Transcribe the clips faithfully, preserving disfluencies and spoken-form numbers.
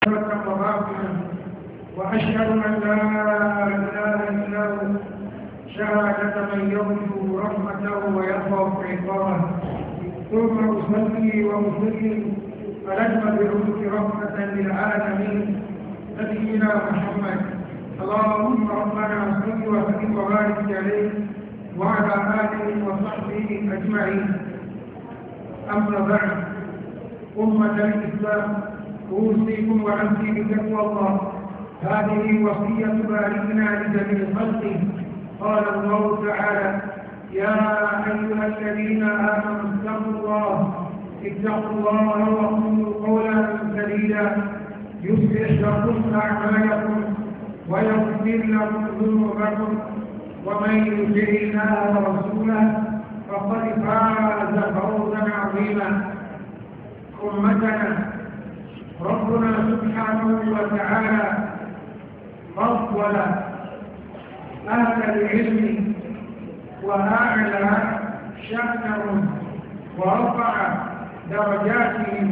وباطنا وأشهد أن لا إله إلا هو شهادة من يرجو رحمته ويخاف عقابه ثم أصلي وأسلم على المبعوث رحمة للعالمين نبينا محمد. اللهم ربنا صل وسلم وبارك عليه وعلى آله وصحبه أجمعين. أما بعد، أمة الإسلام، أوصيكم ونفسي بتقوى الله. هذه وصية بارئنا لجميع خلقه. قال الله تعالى: يا أيها الذين آمنوا اتقوا الله اتقوا الله وقولوا قولا سديدا يصلح لكم أعمالكم ويغفر لكم ذنوبكم ومن يطع الله ورسوله فقد فاز فوزا عظيما. أمتنا، ربنا سبحانه وتعالى فضل أهل العلم وأعلى شأنهم ورفع درجاتهم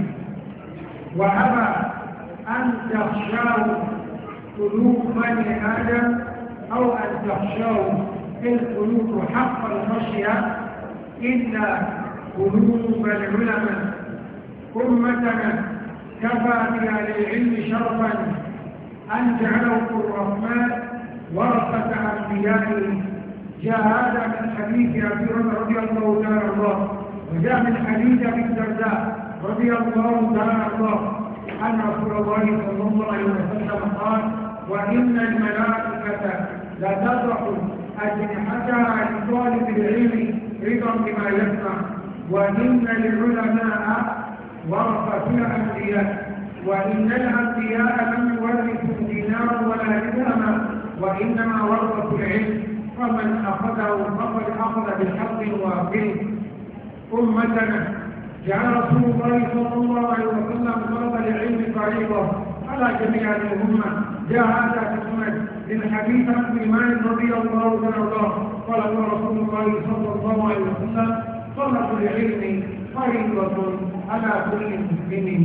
وأبى أن تخشوا قلوب بني آدم أو أن تخشوا القلوب حق الخشية إلا قلوب العلماء. أمتنا، كفى بأهل العلم شرفا أن جعلهم الرحمن ورثة أنبيائه. جاء هذا من حديث أبي هريرة رضي الله تعالى عنه، وجاء من حديث أبي الدرداء رضي الله تعالى عنه أن رسول الله صلى الله عليه وسلم قال: وإن الملائكة لتضع أجنحتها لطالب العلم رضا بما يسمع، وإن العلماء ورثة الأنبياء، وإن الأنبياء لم يورثوا دينارا ولا درهما وإنما ورثوا العلم، فمن أخذه فقد أخذ بحق وافر. أمتنا، جعل رسول الله صلى الله عليه وسلم طلب العلم فريضة على جميع الأمة. جاء هذا في السنن من حديث ابن مالك رضي الله عنه قال رسول الله صلى الله عليه وسلم: طلب العلم فريضة على كل مسلم.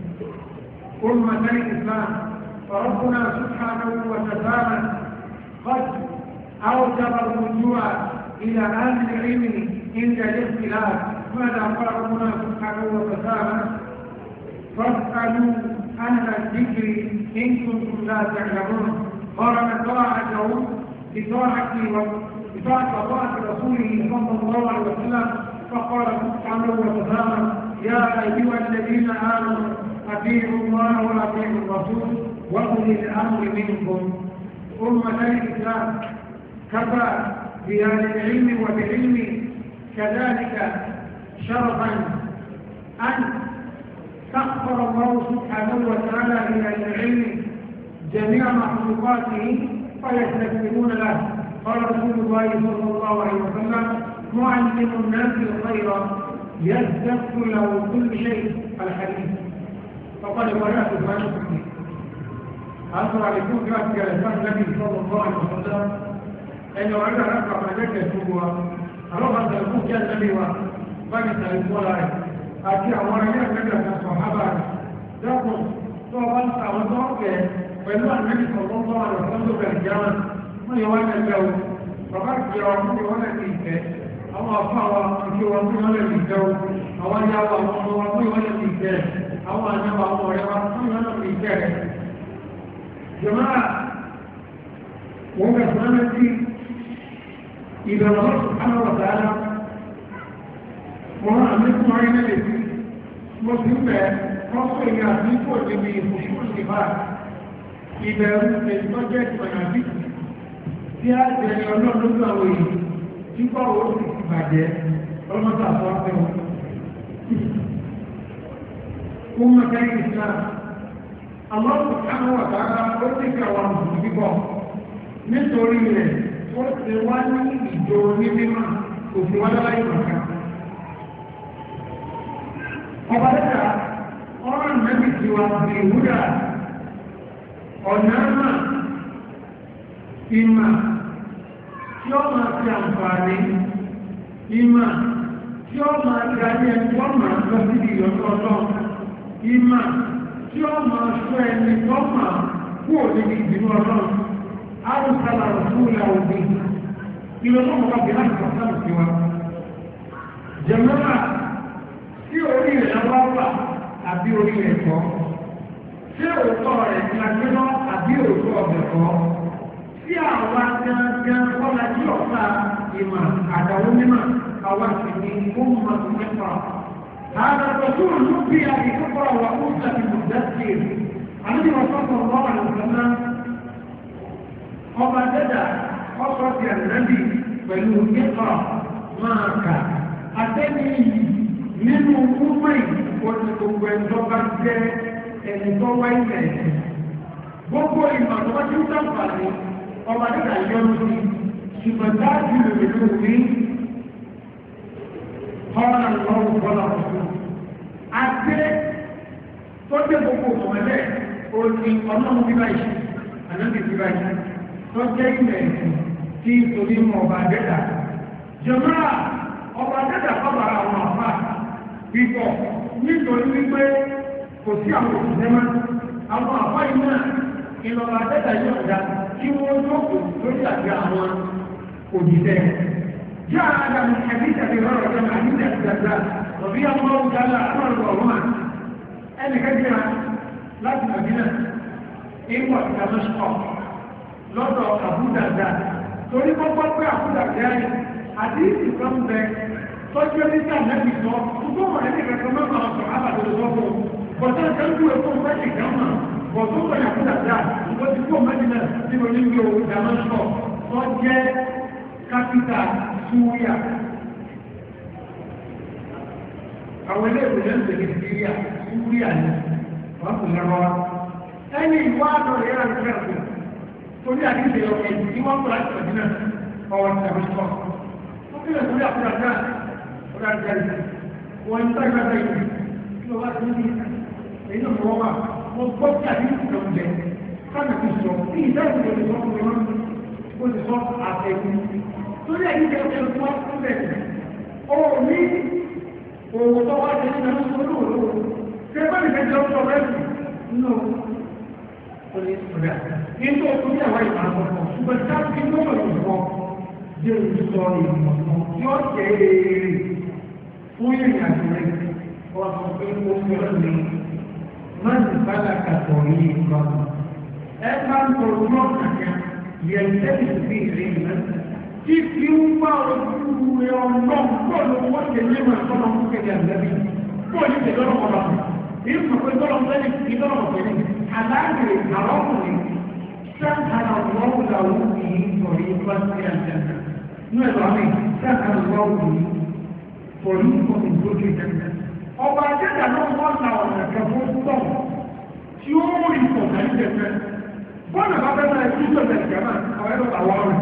أمة الإسلام، فربنا سبحانه وتعالى قد أوجب الرجوع إلى أهل العلم عند الاختلاف. ماذا قال ربنا سبحانه وتعالى؟ فاسألوا أهل الذكر إن كنتم لا تعلمون. قارن طاعتهم بطاعة وطاعة رسوله صلى الله عليه وسلم، فقال سبحانه وتعالى: يا أيها الذين آمنوا أطيعوا الله وأطيعوا الرسول وأولي الأمر منكم. أمة الإسلام، كفى بأهل العلم وبالعلم كذلك شرفا أن سخر الله سبحانه وتعالى إلى العلم جميع مخلوقاته فيستكبرون له. قال رسول الله صلى الله عليه وسلم: معلم الناس الخير يزدق له كل شيء. الحديث. فقال ولا تفعلوا كثير. أصبح لكم كافة الإسلام النبي صلى الله عليه وسلم أنه عند رفع مجاك يسوبها رغم تلقوه كان النبي وفاني تلقوا لها أتي أولا مجاك الصحابة ذاكم طوال سعودة وإنه النبي صلى الله عليه وسلم بالجامل ما يوانا الجو فقالت يوانا يوانا الإنسان أما أصحابه يوانا يوانا الجو أولا يوانا يوانا الإنسان أولا يوانا يوانا الإنسان. جماعة، وهم يسمعنا في إذا الله سبحانه وتعالى وما أملكم عين الذي مسلمة فصل يعطيك وجميع خشوع الصفات إذا رسل المجد منافق في هذا اليوم نظره تبقى وقت بعد رمضان صاحبه. أمة الإسلام، Allah subhanahu wa ta'ala ó ti fi àwọn àmùsùn bíbọ̀ nítorí rẹ̀ ó ti wá ní ìjọ ní mímọ̀ kò sí wá lára ìgbàkan. Ọba dẹ́ta ọ̀rọ̀ nẹ́bí ti wà sí ìwúdà ọ̀nà náà ìmà tí ó máa fi àǹfààní ìmà tí ó máa darí ẹni wọ́n máa lọ sí ìyọ̀tọ̀ ọlọ́run ìmà tí ó máa sọ ẹni tó máa kú òní ní ìbínú ọlọ́run arúgbálà òṣùwòlà òbí ìlú tó mọ̀ káfí láti sọ sáà sí wa jẹ̀mọ́ra tí orí rẹ̀ wá wà àbí orí rẹ̀ kọ́ tí òótọ́ rẹ̀ ti lágbé lọ àbí òótọ́ ọ̀bẹ̀ kọ́ tí àwa gángan kọ́lá tí ọ̀sà ìmọ̀ àdáwó mímọ̀ àwa sì ní ó mọ̀ tó mẹ́fà. هذا الرسول نبي بكفر وأوسى بالمدثر النبي صلى الله عليه وسلم ọba dẹ́dà ọkọ̀ ti ànábì pẹ̀lú nípa máa kà àtẹ́ni nínú gbogbo ìwọ̀n gbogbo ẹ̀tọ́ bá jẹ́ ẹni tó wá ilẹ̀ ẹ̀sìn gbogbo ìmọ̀ tó bá tí ó dáfà ní ọba dẹ́dà yọ́nú sí ṣùgbọ́n dájú lè lórí ọ̀nà lọ́wọ́ bọ́lá ọ̀sùn àti tó dé gbogbo ọmọlẹ́ òní ọlọ́run bíbá ìṣẹ́ ànábì bíbá ìṣẹ́ tó jẹ́ ilẹ̀ ẹ̀sìn tí torí mọ̀ ọba dẹ́dà jọmọ́ra ọba dẹ́dà fọ́bàrà àwọn àfà pípọ̀ nítorí wípé kò sí àwọn òṣìṣẹ́ mọ́ àwọn àfà iná ìlọ́ba dẹ́dà yóò dá kí wọ́n jókòó lórí àti àwọn òṣìṣẹ́ جاء هذا من حديث ابي هريره عن حديث الدرداء رضي الله تعالى عنه وارضاه ان كثيرا لازم مدينه ايوه دمشق lọ́dọ̀ àbúdàdà torí kọ́kọ́ pé àbúdàdà yìí àdíìsì kan bẹ tọ́jú ẹni tí àmẹ́bì sọ tó wà ní ìrẹ̀kọ́ mẹ́fà ọ̀sọ̀ àbàdàn lọ́wọ́ bọ̀tẹ́ ìtẹ́jú ẹ̀kọ́ mẹ́jì gánmà bọ̀tọ́ pẹ̀lú àbúdàdà ìwọ́n ti kó mẹ́jìnà tí mo ní gbé owó Damasco tó jẹ́ kápítà Súríà àwọn ilé ìwòlẹ́ ìgbèlè Síríà Súríà ni wọ́n kò lẹ́rọ ẹni ìwọ́ àdọ̀ rẹ̀ rà ní kẹ́rù torí àdíjẹ ọ̀pẹ̀ tí wọ́n kọ́ láti ọ̀dínà ọwọ́ ìtàbíṣọ́. ó kí lè torí àpúrádá ọ̀dájá ìsìn wọ́n ń tàgbà ìrìn tí ó wá sí ní èyí náà wọ́n wà wọ́n gbọ́ sí àdíjẹ ìjọmjẹ káàkiri ti sọ ní ìdájọ́ ìjọmjẹ wọn wọn ó ti sọ àtẹ̀kù torí àdíjẹ ọ̀pẹ̀ tí wọ́n fún bẹ̀rẹ̀ ó ní òwò tó wá jẹ́ nínú olóòrò tẹ́gbọ́n ìfẹ́jọ́ ọ̀pọ̀ rẹ̀ nínú Itu punya wajib apa? Sebesar itu berubah. Jadi soal ini, yo jadi punya yang lain. Orang pemimpin ini, mana pada kategori kamu? Emang produknya yang jadi sebegini. Jika umur yang nongkrong luar jadi macam orang kerja lagi, boleh jadi orang. Ini bukan orang tadi kita orang ini. Aláàrẹ̀ àwọn ọkùnrin sáàkàrà ọlọ́wọ́ làwọn èyí sọ̀rí wá sí àjẹ́jẹ́. Ní ẹ̀rọ àmì sáàkàrà ọlọ́wọ́ yìí sọ̀rí ìfọ̀mù lókè jẹ́jẹ́. Ọba àjẹ́jà náà wọ́n na ọ̀nà kẹfọ́ tọ̀ tí ó mú ìfọ̀mù àjẹ́jẹ́. Bọ́ọ̀nà bá bẹ́ẹ̀ náà tí ìjọba ìjọba àwọn ẹ̀rọ àwọn ọ̀rẹ́.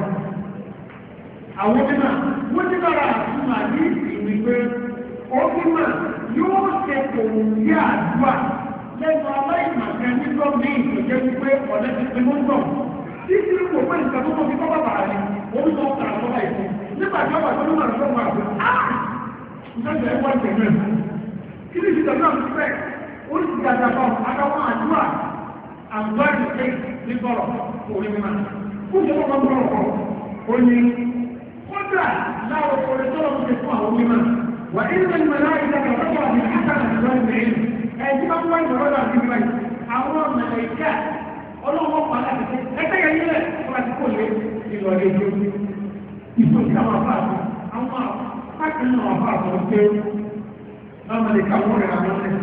Àwọn mímọ̀ wọ́n ti bára àtúmọ̀ ní ìwé pé ó mímọ̀ yóò ṣe kò ní àdúrà lẹ́nu aláìmọ̀kẹ́ nígbọ́ ní ìtòjẹ́ wípé ọ̀lẹ́ ti pinnu ń bọ̀. Títí kò pé nǹkan tó mọ́ fi kọ́bà bàrà ni, òun sọ ọ̀tà àtọ́bà ìfún. Nígbà tí ọba tó nígbà tó wà fún, áà! Ìjọba ẹ̀wọ́ ìtẹ̀mẹ́. Kí ni ìṣẹ̀lẹ̀ náà ti fẹ́? Ó sì ti àjàbọ̀ àtàwọn àdúrà àgbà ìṣẹ́ ní sọ̀rọ̀ orí mímọ́. Ó ṣe kọ́kọ́ ń bọ̀rọ̀ kọ́. Ó ní kódà láwọn orin tó lọ́wọ́ ti fún àwọn mímọ́. Wà nínú ìmọ̀lá ìjọba lọ́wọ́ àti àkàrà ìjọba ìbẹ̀rẹ̀ ẹ̀jí bá wá ìwọ̀rọ̀ láti rí báyìí àwọn ọ̀nà ìjà ọlọ́wọ́ pa láti ṣe ẹgbẹ́ yẹn nílẹ̀ wọ́n láti kó lé ìlọ̀rẹ́ ìjọ ìfòsí àwọn afá àtọ́ àwọn apákan náà afá àtọ́ pé lọ́mọdéka wọ́n rẹ̀ àwọn ọ̀nà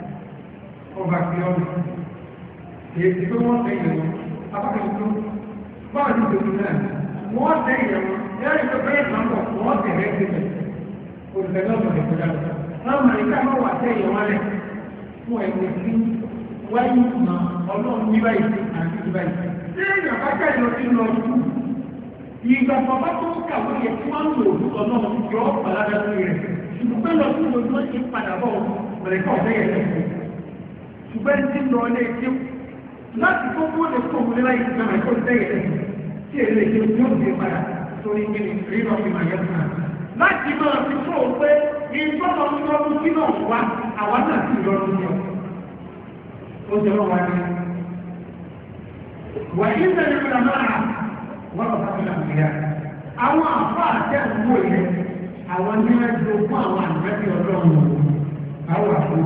ọba fi ọ́nà èyí tó wọ́n tẹ̀ ìyẹn wọn apákan tó báwọn ti tòun náà wọ́n tẹ̀ ìyẹn wọn ẹ̀rí tó bẹ́ẹ̀ sọ́kọ̀ wọ́n tẹ̀ rẹ̀ tẹ̀ olùfẹ́ lọ́mọdé kọjá lọ́mọdéka máa wà tẹ̀ ìyẹn wọn lẹ̀ fún ẹgbẹ́ sí wáyé ìmọ̀ ọlọ́run ní báyìí àti ìbáyìí. Tí èèyàn bá jáde lọ sí lọ sí ìgbà bàbá tó ń kàwé yẹ tí wọ́n ń lò ó lọ́nà yọ ọ̀pàládà sí rẹ̀. Ṣùgbọ́n lọ sí ìlú tó ti padà bọ̀ mẹ̀lẹ́kọ̀ ọ̀fẹ́ yẹn lẹ́sẹ̀. Ṣùgbọ́n tí lọ lé tí láti tó kó lè fún òun láyé ìgbà mẹ́kọ̀ tẹ́yẹ̀ lẹ́sẹ̀ tí èlé tí ó ti padà sórí kíni rí lọ fi màyẹ́ fún àná. Láti máa fi tó o pé ìtọ́nà ń lọ́dún sí náà wá àwọn náà sì lọ́dún sí ọ. ó jẹ́ wọ́n wá ní wà ní ìṣẹ̀lẹ̀ ìgbà máa wọ́n lọ sáfẹ́ nàìjíríà àwọn àfọ́ àtẹ̀wò yẹn àwọn ní ẹjọ́ fún àwọn àgbẹ̀bí ọlọ́run àwọn àfọ́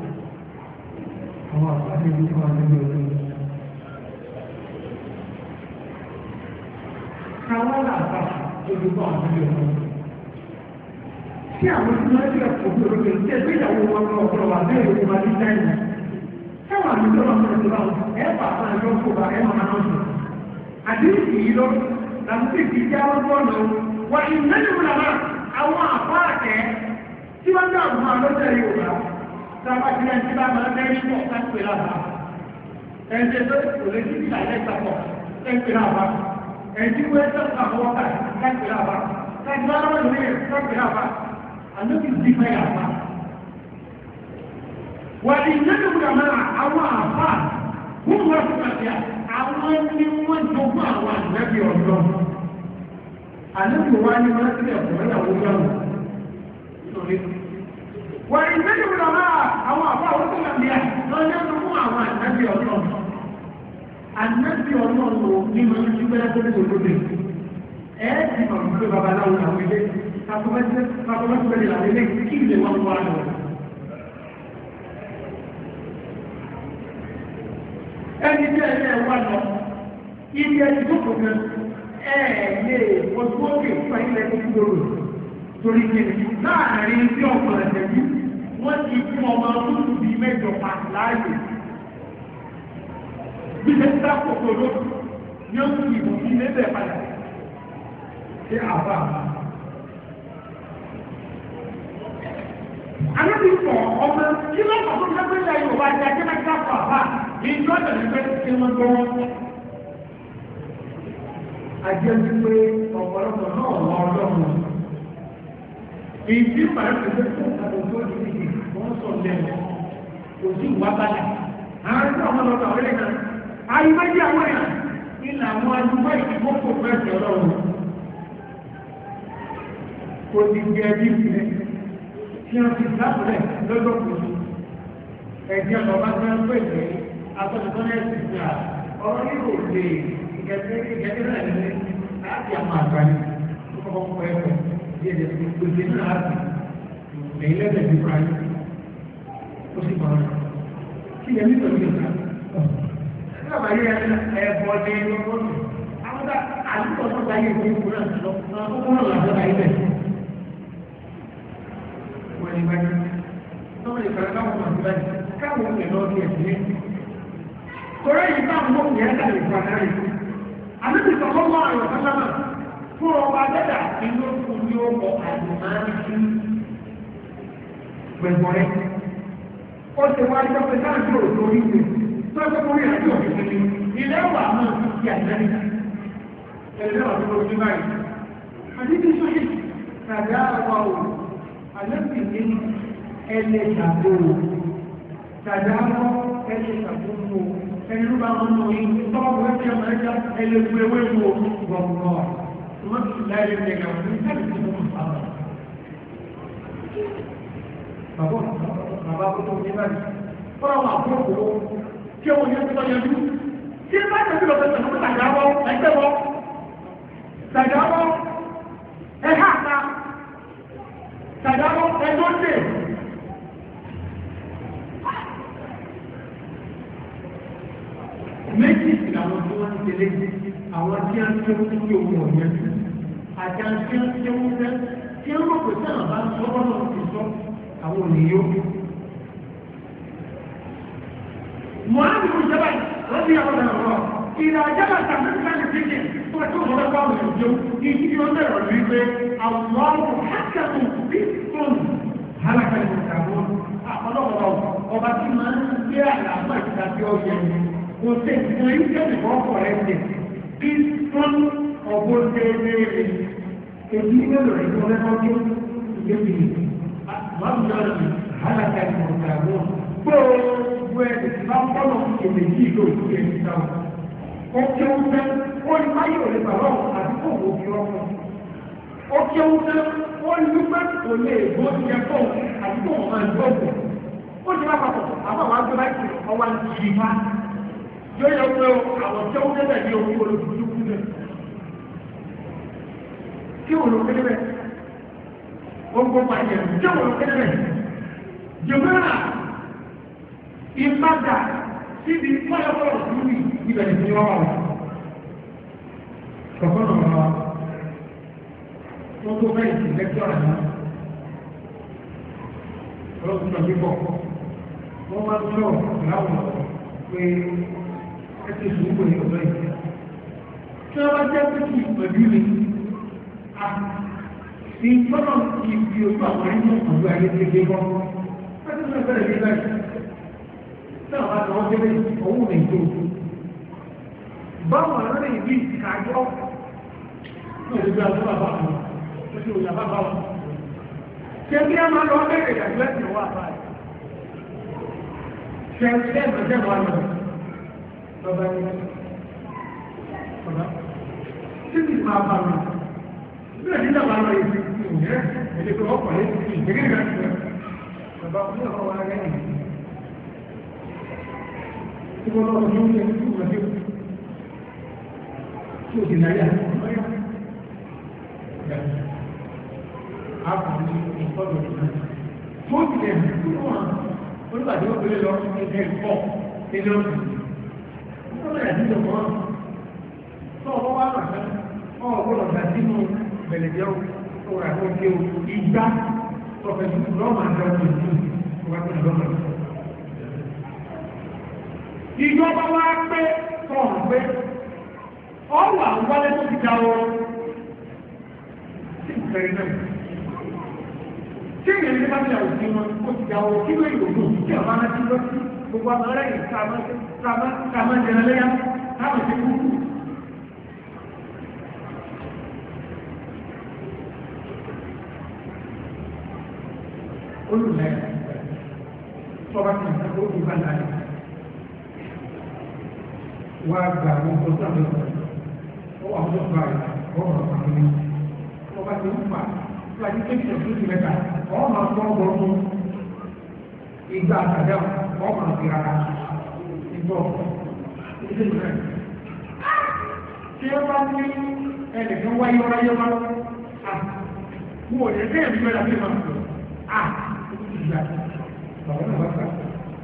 àwọn àfọ́ àti ìlú fún àwọn àgbẹ̀bí ọlọ́run káwọn làbà ojú fún àwọn àgbẹ̀bí ọlọ́run tí àwọn tí wọ́n ti ẹ̀kọ́ bí olóògbé tí ẹgbẹ́ ìyàwó wọn lọ ọ̀pọ̀lọpọ̀ wà bẹ́ẹ̀ ló máa ní táìmù káwọn àmì tó lọ́wọ́ tó lọ́wọ́ ẹ̀ pàtó àjọ kó bá ẹ̀ máa náà sọ àdéhùn yìí lọ làwọn tí kì í já wọn bọ́ lọ wà ìmẹ́lẹ̀ wọn làwọn àwọn àpá àtẹ tí wọ́n dá àwọn alọ́jọ́ Yorùbá sábà tí wọ́n ti bá máa lẹ́yìn pọ̀ kápẹ́ lábá ẹ̀jẹ̀ tó kò lè ti ìlà ilẹ̀ ìtàpọ̀ kápẹ́ lábá ẹ̀jẹ̀ wọ́n tó àwọn ọ̀tà kápẹ́ lábá kápẹ́ lábá lórí ẹ̀ kápẹ́ lábá àlọ́bí ti fẹ́ yàrá wà ìmẹ́lẹ̀ wọn làwọn àwọn àpá wọ́n wọ́n fún àti àwọn ní wọ́n jogún àwọn àgbẹ̀bí ọ̀dọ́ àlejò wa ní wọ́n sílẹ̀ fún ẹ̀yàwó yàwó wà ìgbẹ́jọ̀ wọ́n máa àwọn àbá àwọn tó làbí à lọ́jọ́ tó fún àwọn àgbẹ̀bí ọ̀dọ́ àgbẹ̀bí ọ̀dọ́ lò ní wọ́n ti gbẹ́rẹ́ tó ní òdòdó ẹ̀ ti mọ̀ pé babaláwo làwọn ilé kakọ́mẹ́sẹ̀ làwọn ilé kí ilé wọn wá lọ. ẹni tí ẹni ẹ wá lọ ibi ẹni tó kò gan ẹ lè wọ́n òkè fún ilẹ̀ tó kúrò torí kìnnì láàrin tí ọ̀pọ̀ ẹ̀sẹ̀ bí wọ́n ti fún ọmọ ọdún bí mẹ́jọ pàtó láàyè bí ṣe ń dápò tòró ní ó kì í bò sí lébẹ̀ padà ṣé àbá àlébí pọ̀ ọmọ kí lọ́pọ̀ tó fẹ́ pé ilẹ̀ Yorùbá jẹ́ kí wọ́n dápò àbá ìjọ ìdẹ̀lẹ́gbẹ́ tí wọ́n gbọ́ wọn. Ajẹ́ wípé ọ̀pọ̀lọpọ̀ náà wọ́n ọlọ́run. Ìdí pàrọ̀ pẹ̀lú fún àdókò ìdíje wọ́n sọ lẹ́nu. Kò sí ìwà bàlá. Àwọn tí wọ́n lọ́dọ̀ ọ̀rẹ́ náà. Ayé méjì àwọn èèyàn ilẹ̀ àwọn adúgbò ìdìbò kò fẹ́ẹ̀sì ọlọ́run. Kò ti di ẹbí ìpínlẹ̀. Tí wọ́n ti dábòlẹ̀ lọ́dọ̀ kò sí. Ẹ̀jẹ̀ bàbá tí wọ́n pè ní atọ́nitọ́nẹ́sì ìgbà ọ̀rọ̀ yìí ò lè ìgẹ̀gẹ̀ náà ní láti àwọn àgbáyé tó kọ́kọ́ kọ́ ẹ̀kọ́ bí ẹ̀jẹ̀ tó gbèsè náà láti lẹ́yìn lẹ́sẹ̀ ti fura yìí ó sì kọ́ ọ́nà kí ẹ̀ ní pẹ̀lú ìgbà nígbà yìí ẹ̀bọ̀ ní ọgbọ́n àwọn àdúgbò tó gba yìí ní ìkúrẹ́ lọ ọkọ̀ náà làbẹ́ ayé bẹ̀ wọ́n ní báyìí tọ́wọ́ ìfẹ́ káwọn ọmọ ìgbà káwọn ọmọ ìlọ́ọ̀ ní ẹ̀sìn Kọ̀rọ̀ yìí bá mọ́ ìyá ẹ̀ka lè fà náà yìí. Àbíbi sọ̀kọ́ mọ́ àrùn sálámà fún ọba dẹ́dà inú fún ní ọkọ̀ àdùnmáàrí sí gbẹ̀gbọ̀n rẹ̀. Ó ti wá ẹjọ́ pé sáà tí ò lórí ìwé tó ẹgbẹ́ mọ́ ìrìn àjò òfin ní ilé wà náà ti fi àjẹ́rì. Ẹ̀rẹ́ wà tó lórí báyìí. Àbíbi sọ́yì kàdá àwa ò àlẹ́sì ní ẹlẹ́dàgbò kàdá àwọ̀ ẹlẹ́dàgbò ẹni ló bá wọn mọ̀ yìí tọ́wọ́ bọ́ ẹ̀kẹ́ ọmọ ẹ̀já ẹlẹ́gbẹ̀ ewé wo gbọ̀ngbọ̀ wọ́n ti láyé lẹ́gà wọ́n ní sáàbì tí wọ́n fà wọ́n. bàbá bàbá kó tó ní báyìí fọ́nà wọn àbúrò kí wọ́n yẹ kó yẹ dúró kí bá tẹ̀sí lọ sẹ́sẹ̀ fún tàjáwọ́ ẹgbẹ́ wọ́ tàjáwọ́ ẹ̀há ta tàjáwọ́ ẹjọ́ dé. Méjì sí àwọn tí wọ́n ti tẹ̀lé àwọn tí a ń tẹ́ wọ́n tí ogun ọ̀yẹ́ sí. Àjá tí a ń tẹ́ wọ́n tẹ́ tí a ń rọ̀ pé tí àwọn bá ń sọ bọ́lá ti sọ àwọn òníyó. Mọ̀láàbí kò jẹ́ báyìí, wọ́n ti yàgò náà rọ̀. Ìrìn àjẹ́bà tàbí láti tẹ́jẹ̀ tó wà tí wọ́n bá wọ́n lè jó. Ìdí ni wọ́n bẹ̀rọ̀ rí pé àwọn ọmọ hákàtù bí fóònù hálàkà ní ìtàwọn ọlọ́wọ́ ọba tí máa ń gbé àlàáfà ìtàbí ọ̀yẹ́ kò tẹ̀ sí ìjọba ọkọ̀ rẹ̀ tẹ̀ bí fún ọgbọ́n tẹ́lẹ̀ rẹ̀ èyí mélòó rẹ̀ tó lẹ́kọ́ tó ìgbébì wọ́n mú lọ́rọ̀ hálàkà ní ìtàwọn gbogbo ẹ̀ bá fọ́lọ̀ èdè yìí ló ń gbé ní sáwọn. Ó kí ó fẹ́, ó ní máyé òní bàbá àdúgbò òbí ọkọ̀. Ó kí ó fẹ́, ó ní wípé kò lè bó ti jẹ fún àdúgbò ọmọ ìgbọ́gbọ̀. Ó ti bá papọ̀, àbá wa gbé láì ọwọ́ ti yí má yóò yọ pé àwọn tí ó débẹ̀ ní orí olùdókòwò rẹ̀ kí olùkọ́ débẹ̀ ó ń gbọ́ pàdé rẹ̀ kí olùkọ́ débẹ̀ jùmọ́nà ìpadà síbi fọ́lọ́fọ́lọ́ lórí ìbẹ̀rẹ̀ sí ọwọ́ rẹ̀ kọ̀kọ́nà ọ̀rọ̀ wọ́n tó bẹ́ẹ̀ sí lẹ́kítọ́ rẹ̀ náà ọlọ́pùn náà bíbọ̀ wọ́n máa ń lọ láwọn pé ẹ̀sẹ̀ ìṣòwò ní ọ̀dọ́ ìfẹ́ tí wọ́n bá jẹ́ pé kí ìpẹ̀lú ni àti tọ́nà ti fi ojú àwọn ẹni ọ̀dọ́ ayé ti gbé bọ́ láti sọ ìbẹ̀rẹ̀ ní báyìí tí àwọn àti wọ́n débẹ̀ owó ní ìjọ báwọn ará ìbí ìkàjọ́ náà lè gbé àwọn bàbá wọn ó sì òyà bàbá wọn ṣe kí a máa lọ bẹ̀rẹ̀ ìdàgbẹ́ sí wà báyìí ṣe ṣe ìbẹ̀jẹ̀ wà lọ lọ́bẹ̀ ní ọ̀dá tí kì máa bá lọ bẹ́ẹ̀ nígbà bá lọ ìsìn ìyẹ́ ẹ̀lẹ́gbẹ̀ ọkọ̀ lé sí ìgbẹ̀gẹ̀ ìgbẹ̀gẹ̀ bàbá fún ọ̀rọ̀ wa rẹ̀ nìyí tí wọ́n lọ́wọ́ ní oúnjẹ tí wọ́n dé tí ó di náyà àpàdé ìfọ́dọ̀ ìgbà tó ti lẹ̀ tí wọ́n olùbàdé ó gbélé lọ ẹgbẹ́ ìfọ́ ilé ọ̀sùn tó lẹ̀ nílò wọn tó ọwọ́ wá pàṣẹ ọ̀gbọ́dọ̀ gbà sínú bẹ̀lẹ̀jẹ́ òwúrà tó ké o ìgbà tọ̀fẹ̀sì lọ́mọ àjọ ìlú ìwádìí lọ́mọ ìjọba wá pé fọ́ọ̀mù pé ọwà wọlé tó ti dáwọ́ sí ìfẹ̀rẹ̀ náà tí èyàn ní bá ti àwọn òfin wọn ó ti dáwọ́ kí ló ìrònú tí ọba náà ti lọ sí gbogbo àwọn ará yìí kàmá jẹrẹ lẹ́yà káwọn ti kú kú. olùlẹ̀ tọ́ba ti ń sẹ́kọ̀ọ́ ìgbà láyé wá gba àwọn ọkọ̀ sábẹ́ ọ̀rọ̀ ó wà fún ọ̀gá rẹ̀ ọ̀rọ̀ àwọn ní ọba tí ó fà láti kéèkì ọ̀tún sí mẹ́ta ọ̀rọ̀ máa fọ́ ọgbọ̀n fún ìgbà àtàdá ọ̀rọ̀ máa fi rárá ìbọ̀ ìdílé rẹ̀ tí ó bá ní ẹnìkan wáyé wáyé wá à mú òye kéèyàn bí mẹ́ta bí máa sọ à ìgbà bàbá náà bá kà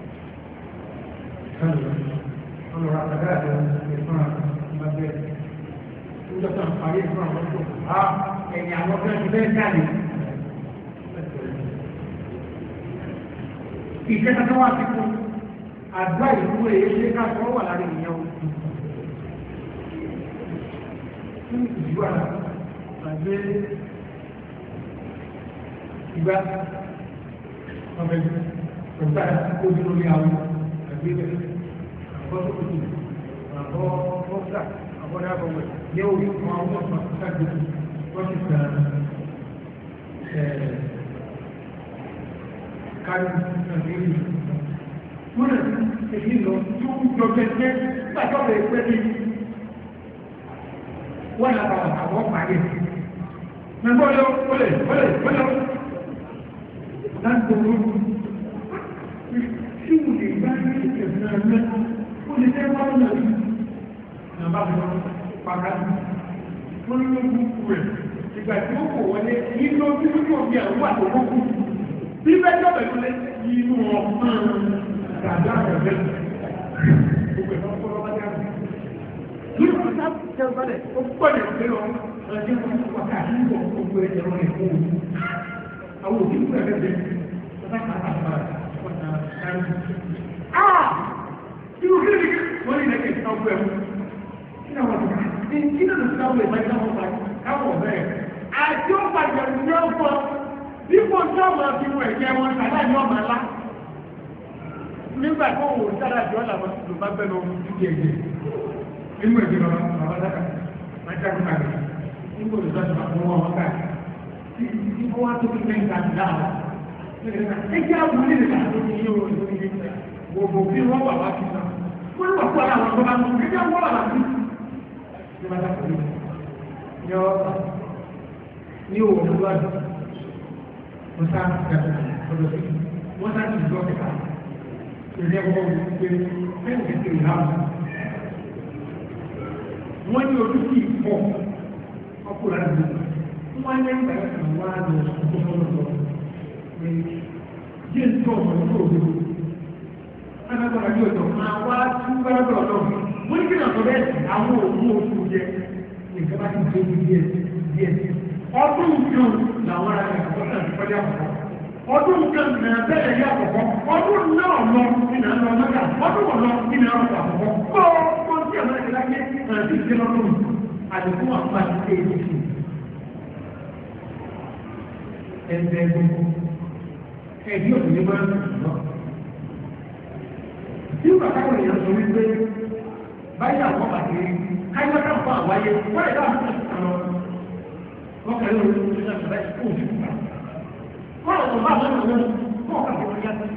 ọlọ́rọ̀ àtàdáàdọ̀ ìfún àmàbẹ̀ ìjọsàn parí ìfún àwọn tó á ẹ̀yìn àwọn tó ti bẹ́ẹ̀ jáde ìkẹta tó wà sí fún àgbà ìlú èyí ṣe káàkiri wà láàrin ìyẹn o fún ìjú àlà àgbé ìgbà ọmọ ẹgbẹ́ ọ̀gbà ojú lórí àwọn àgbébẹ̀ àbọ́sọ̀kùtù àbọ́ ọ́sà àbọ́dábọ̀wẹ̀ yẹ́ orí àwọn ọmọ ọmọ ìsáàgbé wọ́n ti gbà kárí nàìjíríà wọ́n rẹ̀ èyí lọ tí ó jọ gẹ́gẹ́ gbàjọ́ rẹ̀ pẹ́ ní wọ́n náà bàbà àwọn pàdé mẹ́gbọ́ yọ wọlé wọlé wọlé láti gbogbo tí mo lè bá ní ìkẹ̀sìn ẹ̀mẹ́ ó lè tẹ́ wọ́n náà rí nàbà lọ pàkàtì wọ́n ní ló kú rẹ̀ ìgbà tí ó kò wọlé nínú ojú lójú òbí àwọn àtọwọ́ kú bí bẹ́ẹ̀ jọ́ pẹ̀lú lé inú ọ̀pọ̀n dàdá rẹ̀ gbogbo ẹ̀fọ́ fọ́lọ́ bá dáa ní ọ̀sá tẹ́lẹ̀ bálẹ̀ ó gbọ́dẹ̀ pé lọ ọjọ́ wọn wákàtí ń bọ̀ gbogbo ẹ̀jẹ̀ wọn ẹ̀kọ́ òun àwọn òbí ń pẹ̀lẹ́ bẹ́ẹ̀ ọ̀sá kàtàkàtà ọ̀sá kárí ah irú kí ni wọ́n ní lẹ́kẹ̀ẹ́ ìtàwọ̀ ẹ̀mú kí náà wọ́n ti ká kí náà lọ́sí káwọ̀ ẹ̀mú ẹ̀ká wọn pa káwọ̀ bẹ́ẹ̀ àti ó pàjẹ́ ní ọ̀pọ̀ dípò tí ọmọ fi wọ ẹ̀jẹ̀ wọn tàbí àní ọmọ alá nígbà tó wò sára àti ọ̀là wọn tó bá bẹ́ẹ̀ lọ dídí ẹ̀jẹ̀ inú ẹ̀jẹ̀ lọ bàbá dáka máa jáde kàdé nígbà tó dájú máa fún wọn ká tí wọ́n wá tó fi mẹ́rin ká ti dáhà ẹ̀jẹ̀ àbúrò lè ká tó fi yíyó gbogbo bí wọ́n wà wá sí náà wọ́n ní wà fún àwọn ọmọ bá mú ẹ̀jẹ̀ wọ́n wà wá sí ní bá dákọ̀ ní ní ọ̀pá ní òwò tó wá dùn wọ́n sá gàdùn ọ̀dọ̀ sí wọ́n sá ti ìjọ kẹta ìrìn ẹ̀kọ́ wípé ẹ̀yìn kẹsìrì láàmù wọ́n ní orí sí ìpọ̀ ọkùnrin àti wọ́n ní ìgbà ẹ̀sìn wá lọ ọ̀pọ̀lọpọ̀ jẹ́ ìtọ́ ọmọ tó òdòdó alágbára ní ọjọ́ máa wá tún gbáradọ̀ ọlọ́run wọ́n ní kí náà sọ bẹ́ẹ̀ àwọn òun oṣù jẹ nǹkan bá ti dé díẹ̀ díẹ̀ ọdún kan làwọn ará rẹ̀ àkọ́kọ́ àti pẹ́lú àkọ́kọ́ ọdún kan náà bẹ́ẹ̀ yẹ àkọ́kọ́ ọdún náà lọ nínú àwọn ọmọdé ọdún wọn lọ nínú àwọn àkọ́kọ́ kọ́ kọ́ sí àwọn ẹ̀kẹ́ láyé àti ìṣẹ́ lọ́dún àdìkú àwọn àti ṣe èdè sí ẹgbẹ́ gbogbo ẹ̀dí òṣèlú máa ń lọ tí ó bàtà wọn èèyàn sọ wípé báyìí àwọn bàtà rí káyọ̀ ká fún àwáyé wọ́n lè dáhùn sí àwọn wọ́n kẹ́lẹ́ orí orí orí orí orí kó òfin gbà wọ́n lọ bá wọn lọ kó ọ̀kà fún ọjà sí.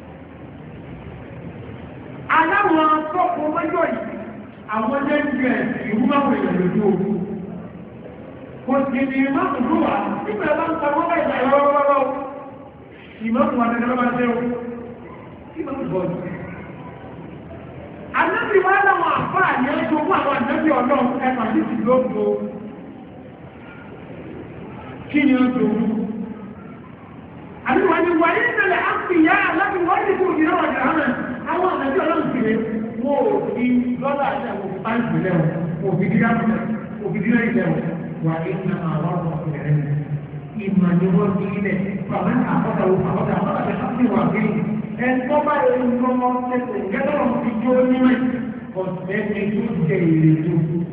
aláwọn tọ́kọ mẹ́jọ yìí àwọn jẹ́ ìlú máa wọ̀ èèyàn lójú ogun kò sì ní ìmọ̀tò ló wà nígbà bá ń ta wọ́n bá ìgbà lọ́wọ́lọ́wọ́ ìmọ̀tò wà tẹ́lẹ̀ bá jẹ́ o ìmọ̀tò bọ́ọ̀lù. ànábì wá láwọn àfáà ní ẹjọ́ fún àwọn ànábì ọlọ́run ẹ̀fà sí ti lóògbò kí ni ó dòwú. àbíwá ni wà ní ìṣẹ̀lẹ̀ àpìyá láti wọ́n ti kúrò nínú ọjà hàn àwọn ànábì ọlọ́run kìlẹ̀ wọ́n ò fi dọ́là àti àwọn òfin báńkì lẹ́wọ̀n òfin dídá òfin dídá ìlẹ́wọ̀n wà ní àwọn ọ̀rọ̀ ìrìn ìmọ̀ ni wọ́n fi ilẹ̀ pàmò àkọ́tà àkọ́tà àkọ́tà àti àti wà bí ẹ̀kọ́ bá yẹ ń lọ́mọ tẹ̀sẹ̀ gẹ́gẹ́ fi jó nímọ̀ ọ̀sẹ̀ ní tó jẹ èrè tó.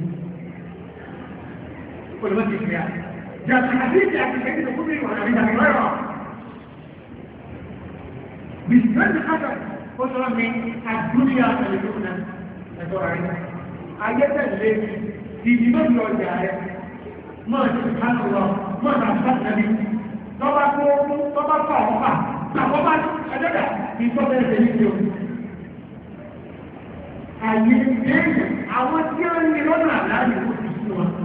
Olùmọ̀ ti fi à. Jàpá àti ìjà àti ìjà ìjà fún mi wà ní ìjà ìrọ̀rọ̀. Bìsìmẹ́ntì kátà ó sọ mi àdúgbò àtẹlẹdọ́ náà ẹ̀tọ́ rẹ̀. Ayé tẹ̀lé ìdìbò ìlú ọjà rẹ̀. Mọ̀ọ́ ti ká lọ, mọ̀ọ́ ta bá tẹ̀lé. Tọ́ba tó tọ́ba tó àwọn bá àwọn bá ẹ̀dẹ́dà ìtọ́bẹ̀ ẹ̀sẹ̀ ní ìjọ. Àyè ìdẹ́yìn àwọn tí ó ń ní lọ́nà àláàrí ó ti sún wọn.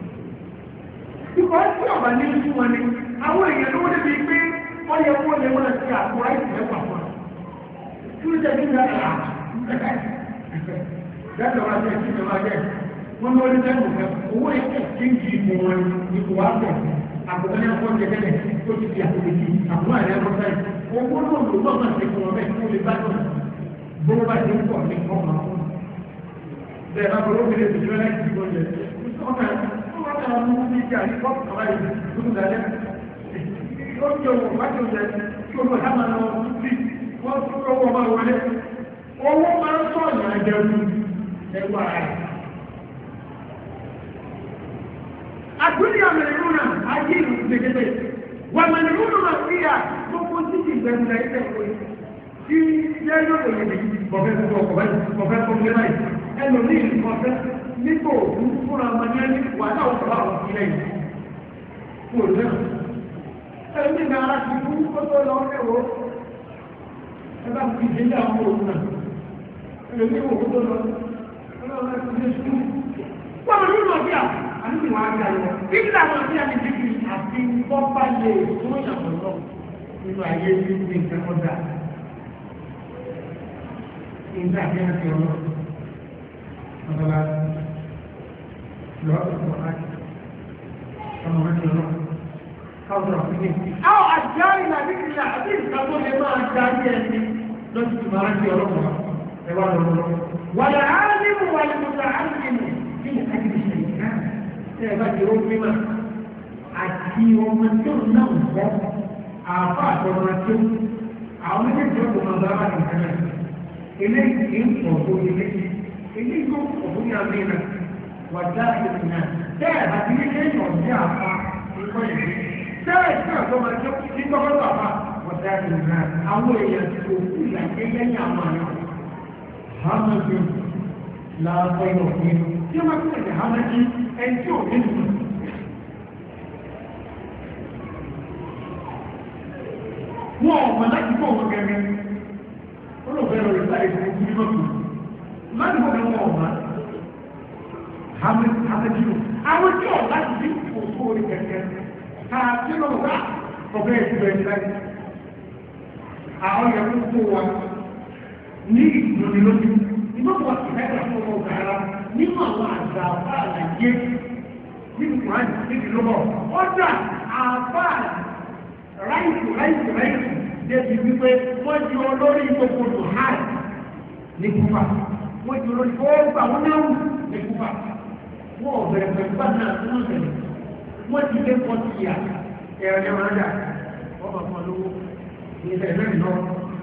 Ìkọ̀ tí ọ̀bà ní sún wọn ni àwọn èèyàn ló wọ́n débi pé wọ́n yẹ kó lè wọ́n ti àpò àìsàn mẹ́fà fún wa. Kí ló jẹ́ kí n dára rà? Dájọ́ wa jẹ́ kí n máa jẹ́. Wọ́n ní wọ́n ní sẹ́yìn òfin owó ẹ̀kẹ́ kí n kì í fún wọn ní kò wá pọ̀. Àbùkọ́ ní ọkọ̀ jẹ́gẹ́lẹ̀ tó ti di àpò méjì. Àbúrò àrẹ ọkọ̀ sáyẹ̀. Owó náà ló bá máa ṣe fún wọn bẹ́ẹ̀ kí wọ́n lè bá náà. Bó bá ti ń pọ̀ ní ọmọ àwọn. Bẹ́ẹ̀ bá bọ́lá obìnrin tó jẹ́ láti ìgbọ́ jẹ. Ọkà ọkà ọkà ọmọ ní ìjà ní kọ́ọ̀tù kọ́lá yìí tó ń dalẹ̀. Ó jẹ́ òun bá ti ń jẹ kí olú ọ̀dá máa lọ sí wọ́n tún lọ́wọ́ máa wọlé. Owó máa ń sọ ọ̀nà ẹ̀jẹ̀rú ẹ̀wà rẹ̀. Àdúnyà mẹ́rin náà ayé ìlú gbẹgbẹ. Wà mẹ́rin náà sí à gbogbo títí ìgbẹ̀rù náà ẹ̀jẹ̀ wọ̀ tí yẹ́yọ́ òyìnbí bọ̀fẹ́ fún ọkọ̀ báyìí bọ̀fẹ́ fún mi báyìí ẹnu ní ìfọ̀fẹ́ nígbò òkú fúnra ọmọ ní ẹni wà náà ọ̀pọ̀ àwọn ilẹ̀ yìí fún òun náà ẹni ní ara ti fún kó tó lọ ẹwọ́ ẹgbà fi ṣe ní àwọn òun náà ẹni ní òkú tó lọ ọlọ́run ti ṣe sùn wọ́n mọ̀ nínú ọ̀bí à àníbi wọn á gbà lọ bí kí làwọn ọ̀bí àti jíjì àti bọ́pá lè tó yàtọ̀ lọ nínú ayé ní nǹkan kọjá ìgbà tí a ti ọ̀rọ̀ ọ̀dọ́lá lọ́wọ́ tó wà ọmọ mẹ́rin ọ̀rọ̀ káwọn ọ̀rọ̀ fún mi. àwọn àjá ìlà ní ìlà àti ìka tó lè máa darí ẹni lọ́sí tó máa ń di ọ̀rọ̀ wọn ẹwà lọ́wọ́. wàlẹ̀ áálímù wàlẹ̀ mọ̀tà áálímù bí i àti ìṣẹ̀ ìka ẹ̀ bá ti rọ́ mímọ́ àti ọmọ tó náà wọ́ àbá àtọ̀rọ̀ tó àwọn méjèèjì ọ̀pọ̀ máa bá wà ní ìkànnì eléyìí ń pọ̀ tó ilé eléyìí tó pọ̀ tó yà mí náà wà já ìlú náà bẹ́ẹ̀ àti ilé kéèyàn ọ̀dẹ́ àpá ikọ́ ìlú bẹ́ẹ̀ tí ọ̀dọ́ máa jẹ́ kí kọ́kọ́ tó àpá wà já ìlú náà àwọn èèyàn ti kò kú ìlàjẹ́ lẹ́yìn àwọn àná hamadu làásọ ìwọ̀ nínú tí wọ́n ti tẹ̀lé hamadu ẹni tí ò ní nù. wọ́n ọ̀pọ̀ láti kọ́ ọ̀pọ̀ gẹ́gẹ́ olóògbé lọ ìgbà ìgbà ìgbà ìgbà láti wọ́n lọ́wọ́ ọ̀mà hàmẹ́jìlú àwọn tí ọ̀ láti bí òkú orí kẹ̀kẹ́ káàkiri lọ́wọ́ bá ọ̀bẹ́ ìgbà ìgbà àwọn yẹn tó wa ní ìdúróní lójú ìgbọ́pọ̀ ìfẹ́kọ̀ fún ọmọ ọ̀gára nínú àwọn àgbà àbá àlàyé nínú kùránì níbi lọ́wọ́ ọjà àbá ráìtì ráìtì ráìtì débi wípé wọ́n di olórí gbogbo dùhán ní kúfà wọ́n di olórí gbogbo àwọn náà ní kúfà wọ́n ò bẹ̀rẹ̀ pẹ̀lú bá náà tó náà bẹ̀rẹ̀ wọ́n ti lé pọ́tì yà ẹ̀rọ ní ọ̀rọ̀ dà wọ́n bá fún ọ lówó ní ilẹ̀ mẹ́rin náà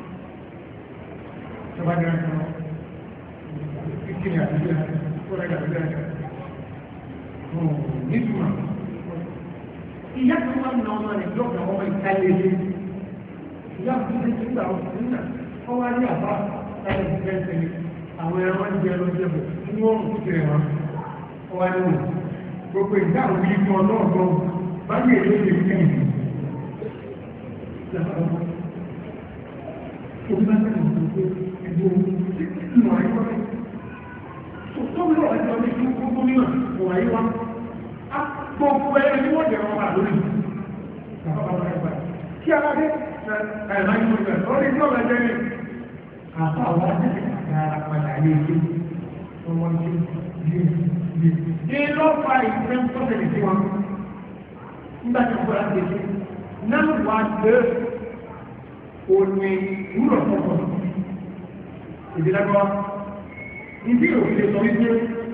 ṣọba ní ọ̀rọ̀ náà kíkiri àti ilé tó rẹ̀ gàdúrà rẹ̀ nígbà ìyá tó wà nínú ọmọ rẹ̀ yóò kàn wọ́n ìta ilé ilé ìyá tó ti ti gbà ọ̀sán nígbà wọ́n wá ní àbá láti fi fẹ́ sẹ́ni àwọn ẹran wọn jẹ́ ló jẹ́ bò ní wọ́n mú kiri wọn wọ́n wá nínú gbogbo ìdá àwọn ibi tí wọn náà gbọ́ bá ní èlé ìlú kẹ́yìn òbí bá sẹ́ni òkú pé ẹgbẹ́ òun ti ti nù àyíkọ́ rẹ̀ tó bí wọ́n ti lọ sí ìlú gbogbo mímọ̀ kò wáyé wá gbogbo ẹni tí wọ́n jẹ̀rọ wà lórí kí a bá dé ẹ̀rọ ìlú rẹ̀ lórí tí ọ̀rọ̀ jẹ́ ní àpá àwọn àjẹ́rẹ̀ padà ní ilé ọmọ ìlú ní lọ́fà ìfẹ́ tó tẹ̀lé sí wọn nígbà tí wọ́n láti ṣe náà wà gbé òní ìwúrọ̀ fọ́fọ́ ìdílágbọ́ ìdí òfin sọ wípé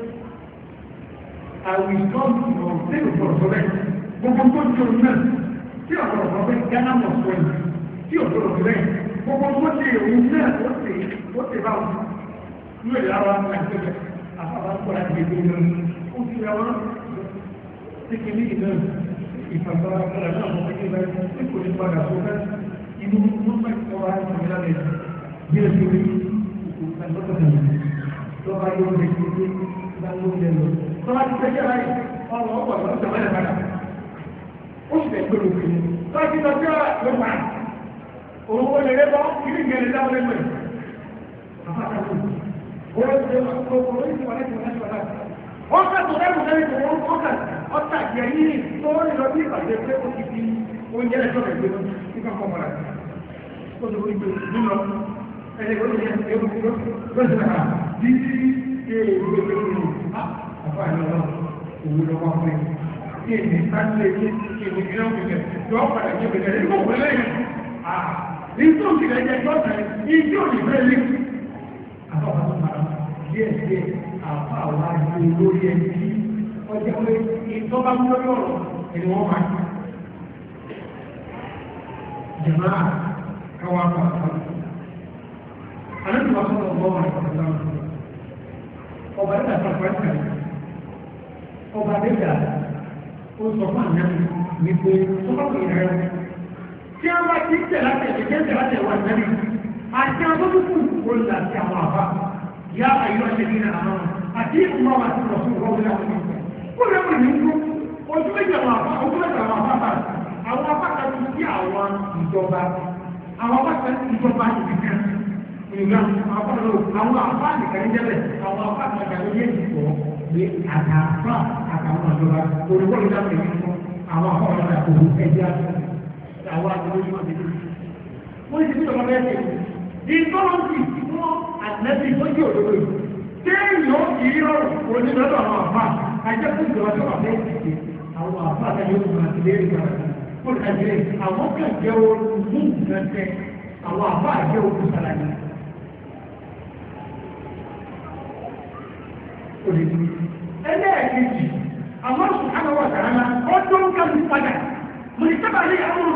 àwọn ìtọ́jú ọ̀sẹ̀ òfòròfò rẹ̀ gbogbo tó jẹ́ òun náà tí ọ̀pọ̀lọpọ̀ rẹ̀ gánà mọ̀ sọ yìí tí òfòròfò rẹ̀ gbogbo tó jẹ́ òun náà ó sì ó sì bá wọn ní èdè àwọn àgbẹ̀gbẹ̀ àfàbà ń kọ́ láti gbé gbé lọ ó fi ra wọn tí kì ní ìlú ìfàgbára padà náà mọ̀ pé kíkà tí kò ní padà tó ká inú ló fẹ́ kọ́ wa ní ìlú lábẹ́ bí ó ti rí lọ́ba yóò lè fi gbé ìdáwó ilẹ̀ lọ. Tọ́lá ti fẹ́ yára yìí, ọ̀rọ̀ ọ̀pọ̀ ìwọ̀n ìjọba ẹ̀ padà. Ó sì fẹ́ gbèrò pé tọ́lá ti lọ sí ọ̀rọ̀ ló pa. Òun ó lè rẹ́bọ́ kí ní ìgbẹ́lẹ̀ dáwọ́ lẹ́gbẹ̀. Àfáàkàtò, ó lè ṣe ọkọ̀ orí ti wà láti wà láti wà láti. Wọ́n fẹ́ tó lẹ́rù lẹ́rù tó wọ́n kọ́kà ọ̀tà jẹ́ yìí tó rí lọ sí ìpàdé pé ó ti fi oúnjẹ lẹ́tọ́ rẹ̀ gbé nípa kọ́ mọ́ra. Ó ti rí gbé nínú ẹni tó yẹ ẹ̀rọ lọ́sẹ̀ títí èèwé àfáà ní ọlọ́run òun lọ́wọ́ pé kí èmi sáńlé kí èmi ìrìn òkèkè tí wọ́n padà jẹ́ òkèkè nínú òun lẹ́yìn àà ní tó ti rẹ̀ jẹ́ gbọ́sẹ̀ ìdí òní fẹ́ lé àfáà tó máa díẹ̀ díẹ̀ àfáà wá ju lórí ẹni tí ọjọ́ pé ìtọ́ba mú lórí ọ̀rọ̀ ẹni wọ́n máa jẹ̀máà káwá pàtàkì Àlejò àwọn ọmọ ọmọ ìpàdé ọba ẹ̀dà pàpàtà ọba ẹ̀dà ó sọ fún àná wípé ọmọkùnrin rẹ̀ tí a bá ti tẹ̀ láti ẹ̀jẹ̀ tẹ̀ láti ẹ̀wà nẹ́bí àti àwọn tó kù ó là sí àwọn àbá yá àyọ̀ ẹ̀ṣẹ̀ ní àná àti ìkùnmọ́ wa ti lọ sí ìwọ́ wọlé àwọn ìgbà ó lè wọ́n ní kú ojú méjì àwọn àbá ojú méjì àwọn àbá bá àwọn apá kan ti sí àwọn ìjọba àwọn apá kan ìjọba ìbìkan ìgbà àwọn àfáàní kan jẹ́bẹ̀ àwọn àfáàní kan jẹ́ ìpọ̀ ní àtàfà àtàwọn àjọba olùkọ́ ìdáhùn ìlú fún àwọn àfáàní kan kò ẹjẹ́ àwọn àjọba ìlú wọn ti dé. wọ́n ti sọ̀rọ̀ bẹ́ẹ̀ ṣe ìtọ́lọ́sì fún àtìlẹ́sì tó jẹ́ òdodo yìí téèyàn ó kì í rọrùn onídọ́dọ̀ àwọn àfáà ajẹ́kùn ìjọba tó wà bẹ́ẹ̀ ti ṣe àwọn àfáà kan yóò máa ti lé ìgbà fún àjẹ́ àwọn kan jẹ́ olùmú ìgbẹ́sẹ̀ àwọn àfáà jẹ́ olùsàlàyé. ẹlẹ́ẹ̀kejì àwọn ṣùgbọ́n wà tààrà ọdún ń kàlù padà mú ní sábà ní àwọn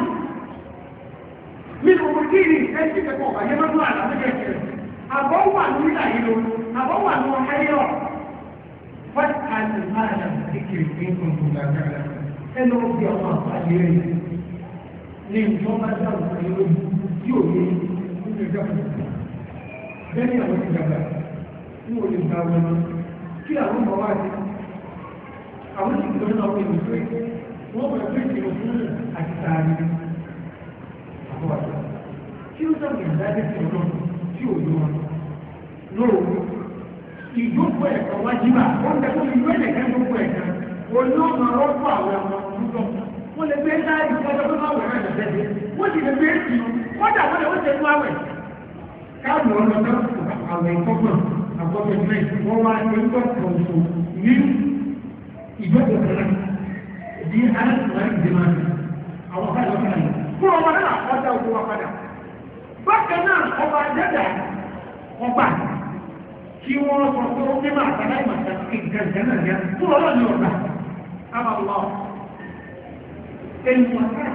nínú òkìrì ẹ̀sì kẹkọ̀ọ́ àyẹ́ mọ́tún àlàmẹ́kẹ̀ẹ́ àbọ̀ wà ní ìlàyìnlò àbọ̀ wà ní ọ̀hẹ́yọ̀ wọ́n àti máàdà kékeré pé kò tó gbàgbàrà ẹnu ọgbẹ̀ ọmọ àpàdé rẹ̀ ní ìjọba dáhùn ayélujára tí ò ní ní ìjọba bẹ́ẹ̀ ni àwọn ìjọba ní òní gbà wọn kí àwọn ọmọ wá sí àwọn ìgbìmọ̀ náà wọ́n ìlú pé wọ́n bẹ̀rẹ̀ pé ìṣòro fún àti tààrí àbọ̀wàjọ́ tí ó sọ̀rọ̀ ìdájẹ́ sí ọlọ́run tí ò yọ wọn lóòrùn ìjókòó ẹ̀kọ́ wájíbà ó ń tẹ́kọ́ ìlú ẹ̀lẹ́kẹ́ gbogbo ẹ̀kẹ́ olóòmà rọ́pọ̀ àwọn ọmọ ọdún wọ́n lè gbé láì ìjọba tó máa wẹ̀rẹ̀ ẹ̀jẹ̀ wọ́n sì lè gbé èsì wọ́n dà wọ́n lè wọ́n ṣe fún àwẹ̀ káàmù ọlọ́dọ́ àwọn ìkọ́gbọ̀n àkọ́gbọ̀n náà wọ́n wá ní ọjọ́ kọ̀ọ̀tọ̀ ní ìjọ́jọ̀ kan di aláṣùwárí ìdèmà àwọn ọ̀gá ìjọba náà fún ọmọ náà ọjà òkú wa padà bákan náà ọba jẹ́dà ọba kí wọ́n sọ pé ó mímọ̀ àtàlá ìmọ̀ta ìgbẹ̀ǹkẹ̀ náà yá fún ọlọ́ni ọ̀gá àbàlọ́ ẹnu ọ̀gá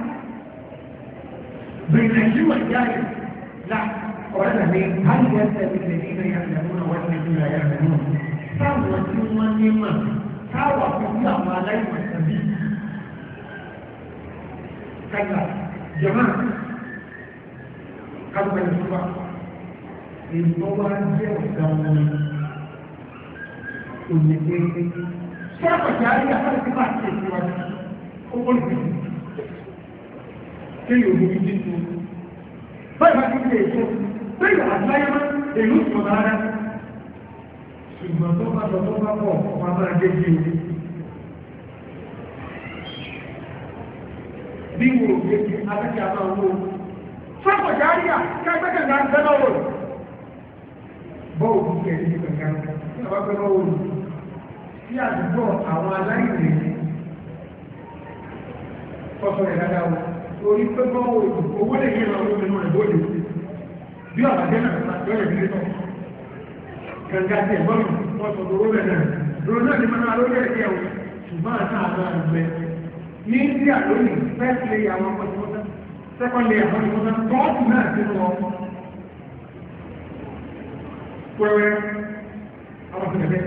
بين الجوع والجاهل لا وهذا من هل يستوي الذين يعلمون والذين لا يعلمون سوى سوى نعمة سوى كل ما لا يستوي كلا جماعة كم من سوى ìgbọ́wọ́ jẹ́ ọ̀gá wọn òyìnbó sọ́kọ̀tì àríyá láti bá ṣe ìwádìí owó ìgbìyànjú kéyò ní ìdí tó báyìí bá ti ń lè tó bẹ́ẹ̀ àtúláyé máa èlú ìtọ̀nà ara ṣùgbọ́n tó bá lọ tó bá pọ̀ wọn máa dé bí o bí wo òye ti abẹ́kẹ́ àmà owó sọ́kọ̀tì àríyá kí agbẹ́kẹ̀ náà fẹ́ lọ́wọ́ bọ́ọ̀ bí ẹni ní kankan ní àwọn akẹ́kọ̀ọ́ òòlù sí àdúgbò àwọn aláìrìn kọ́sọ̀ rẹ̀ dáadáa wọ orí pé bọ́ọ̀ òòlù owó lè ní ìrànwọ́ nínú rẹ̀ bóde bí àbájẹ́ náà lọ́rẹ̀ bí lẹ́tọ̀ kànga tẹ̀ bọ́ọ̀lù wọ́n sọ owó rẹ̀ náà lọ́rọ̀ náà ní máa lórí ẹ̀jẹ̀ o ṣùgbọ́n àti àwọn àgbẹ̀ ní India lónìí first lay àwọn ọmọ ìmọ̀tá second lay àwọn ìmọ̀tá tọ́ọ̀tù náà sínú ọmọ wẹ́wẹ́ àwọn ọ̀sẹ̀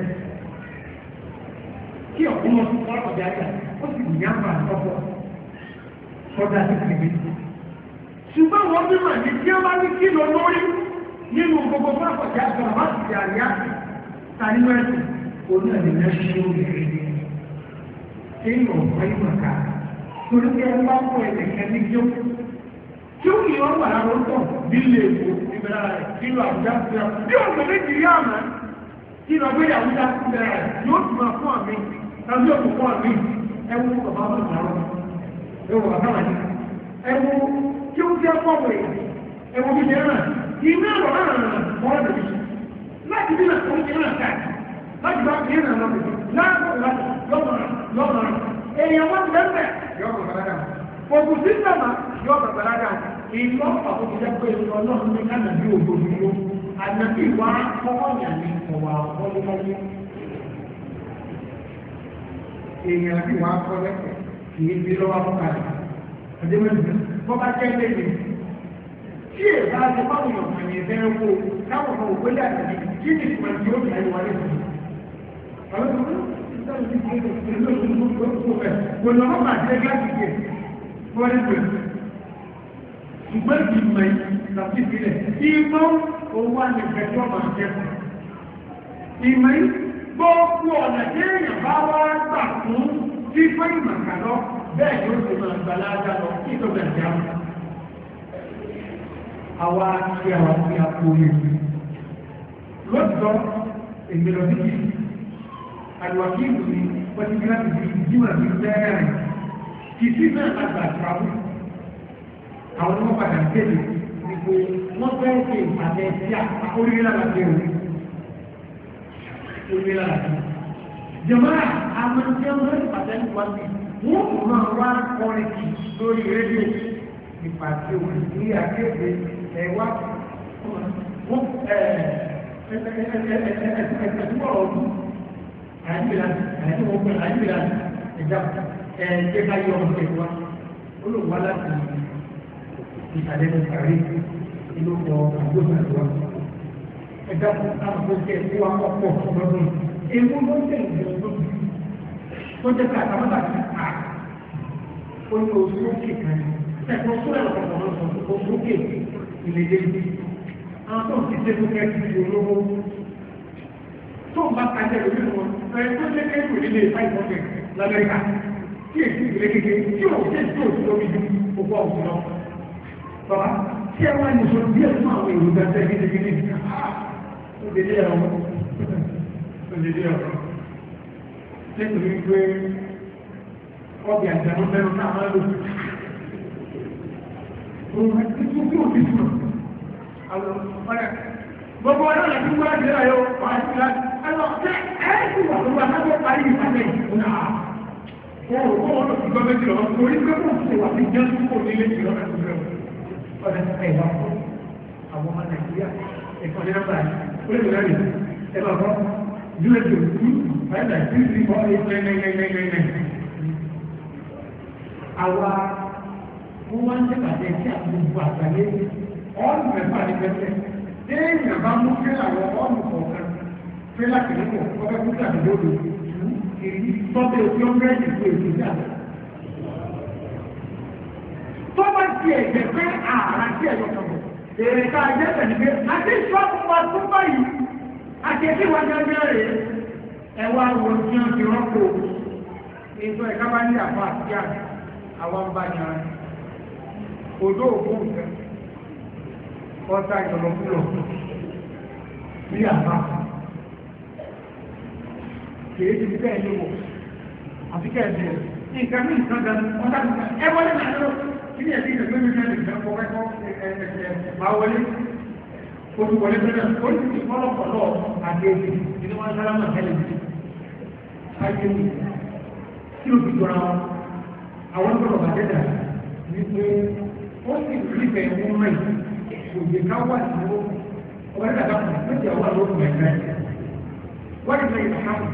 kí ọ̀pọ̀lọpọ̀ sí ọ̀pọ̀ jáde ó sì ní àpá àtọ́pọ̀ sọ́dá sí kìrìbí ṣùgbọ́n wọ́n bí mà ní kí ó bá ní kí lọ lórí nínú gbogbo fáfọ̀ jáde àbá sì jà rí àti tàní mẹ́rin oní ẹ̀dẹ̀mẹ́ ṣe ó lè rí ní kéèyàn ọ̀pọ̀ ìmọ̀ká torí pé wọ́n bá kọ́ ẹ̀dẹ̀kẹ́ ní kí ó tí ó kìí wọ́n wà láwọn tọ̀ nílé èkó ìbẹ̀rẹ̀ rẹ̀ nínú àbújá fúnra bí ọ̀sẹ̀ méjì rí àmà tí lọ gbé àbújá fúnra rẹ̀ yóò tún máa fún àmì tàbí òkú fún àmì ẹwú bàbá bá sàárọ̀ ẹwú bàbá wà ní ẹwú tí ó jẹ́ fọ́wọ́ ẹwú bí jẹ́ náà iná lọ náà wọ́n lè fi láti bí náà tó ń jẹ́ náà káàkiri láti bá bí náà lọ́wọ́ lọ́wọ́ èèyàn wọ́n ti lẹ́sẹ̀ òkú sí sàmà yọ bàbàrádà ìlọ́ àkókò jẹ́ pé ìlú ọlọ́run ní kánà bí ògbò dúró ànàbí wá kọ́kọ́ yà ní ọ̀wà ọlọ́lọ́lọ́ èèyàn bí wàá kọ́ lẹ́kọ̀ọ́ kì í bí lọ́wọ́ fúkàlẹ̀ àdémẹ́lì bọ́ bá jẹ́ lẹ́yìn tí èbá ti pàwọn èèyàn kan yẹn fẹ́ wó káwọn kan òpé dàbí kí ni ìgbà tí ó kà ìwà lẹ́sìn wọ́n pè ṣùgbọ́n ìgbìmọ̀ ìtàbí ìpínlẹ̀ ìmọ̀ owó àyẹ̀fẹ́jọ́ máa jẹ́ ìmọ̀ gbogbo ọ̀nà tí èèyàn bá wá gbà fún fífẹ́ ìmọ̀kà lọ bẹ́ẹ̀ ni ó ti máa gbà láàdá lọ kí tó bẹ̀rẹ̀ já àwa tí a wà ní àpò yẹn lóòtọ́ èmi lọ sí kìí àlùwàkí ìlú ni wọ́n ti gbá ti di ìjímọ̀ sí bẹ́ẹ̀rẹ̀ kìí náà lágbà àtàwọn àwọn ọmọ padà tẹ́lẹ̀ wípé wọ́n fẹ́ ṣe ìpàdé sí orílẹ̀ àti ẹ̀rọ orílẹ̀ àti jẹ̀mọ́ àwọn tí wọ́n fẹ́ ìpàdé ní wọ́n ti wọ́n kò máa wá kọrin kì lórí rédíò ìpàdé òun ní akéde ẹ̀wá wọ́n ẹ̀ẹ́dẹ́gbẹ̀rún ọdún àyíkìlá àyíkìlá àyíkìlá ẹ̀dá ẹ̀ẹ́dẹ́ bá yọ ọmọ ẹ̀wá olùwà láti ìsàlẹ̀ ìsàrí ìlú ọ̀pọ̀ àgbóṣà ìwà ẹ̀dá fún àgbóṣẹ́ tí wà pọ̀pọ̀ lọ́dún ewu ló ń tẹ̀lé ìjọdún tó jẹ́ ká àtàmọ́tà sí à ó ní oṣù òkè kan ẹ̀kọ́ sórí ọ̀pọ̀ lọ́sọ̀ oṣù òkè ìlẹ̀lẹ̀ àwọn tó ń ti tẹ́ fún kẹ́kì sí olówó tó ń bá kájẹ́ lórí wọn ẹ̀ tó lé kẹ́kì nílé five hundred l'Amẹ́ríkà tí èsì ìgbìlẹ̀ kékeré tí ò tẹ́ tí ò sí lórí ju gbogbo ọ̀sùn lọ. Bàbá tí ẹ wá ní sọ díẹ̀ fún àwọn èrò gbàgbẹ́ gidigidi ó lè dé ẹ̀rọ ó lè dé ẹ̀rọ. Nítorí pé ọbẹ̀ àjẹmọ́ bẹ́rù náà máa lò. Òun ti tún kí òbí túnmọ̀. Àwọn ọ̀rẹ́ gbogbo ọ̀nà láti wá sí ẹ̀yọ́ wà sí láti ẹ̀lọ́ ẹ̀ẹ́sì wà lórí akábọ̀ parí ìpàdé ìfúnná ọ̀rọ̀ wọn lọ sí gọ́ọ̀mẹ́ntì lọ torí pé kò sí wà ní jẹ́ púpọ̀ nílé ìlú ọ̀nà tó bẹ̀rẹ̀ ọ̀dẹ̀ ẹ̀yà fún àwọn ọmọ nàìjíríà ẹ̀kọ́ ní nọ́mbà yìí ó lè rẹ̀ ẹ̀bà fọ́ zero two two five nine three three four eight nine nine nine nine nine àwa wọ́n wá ń tẹ̀pàdé sí àgbègbè àgbáyé ọ́ọ̀nù mẹ́fà ní pẹ́pẹ́ téèyàn bá mú fẹ́lá wọ ọ́ọ̀nù kọ̀ọ̀kan fẹ́lá kìnnìkọ̀ ọbẹ̀ fún àdúgbò kiri tọ́bẹ̀ òkú ọ̀gbẹ́rẹ́ ìlú èdè ìjà tó bá ti ẹ̀jẹ̀ pé ààrà sí ẹ̀yọ̀ kọ̀ọ̀kan èrè ká jẹ́ tẹ̀lé àti ìṣọ́kù wa tó báyìí àti ẹ̀kí wa gẹ́gẹ́ rẹ̀ ẹwà wo tí wọ́n ti rọ́pò ètò ẹ̀ká bá ní àpá àti àti àwọn bá ní ara òjò òkú nǹkan ọ̀tá ìjọlọ́kúlọ̀ ní àpá kìí ti bẹ́ẹ̀ ní wọ̀ àti kẹ́ẹ̀dẹ̀ nǹkan ní nǹkan gan ọ̀tá nǹkan ẹwọ́n ní àjọ kí ní ẹ̀sí ìgbẹ̀gbẹ̀ mi náà nìkan kọ́ kẹ́kọ́ ẹ̀ẹ̀ẹ̀ máa wọlé oṣù wọlé tẹ́lẹ̀ ó sì ti fọ́lọ̀pọ̀lọ̀ àgbègbè nínú wọn sára máa tẹ́lẹ̀ sí ayé mi tí ó fi jọra wọn àwọn gbọ́dọ̀ bàjẹ́ dà ní pé ó sì rí bẹ̀ mú mẹ́ òjè ká wà ní ó ọba ní àdá kan méjì àwọn àlọ́kùn ẹ̀gbẹ́ wọ́n ti lẹ́yìn àhámù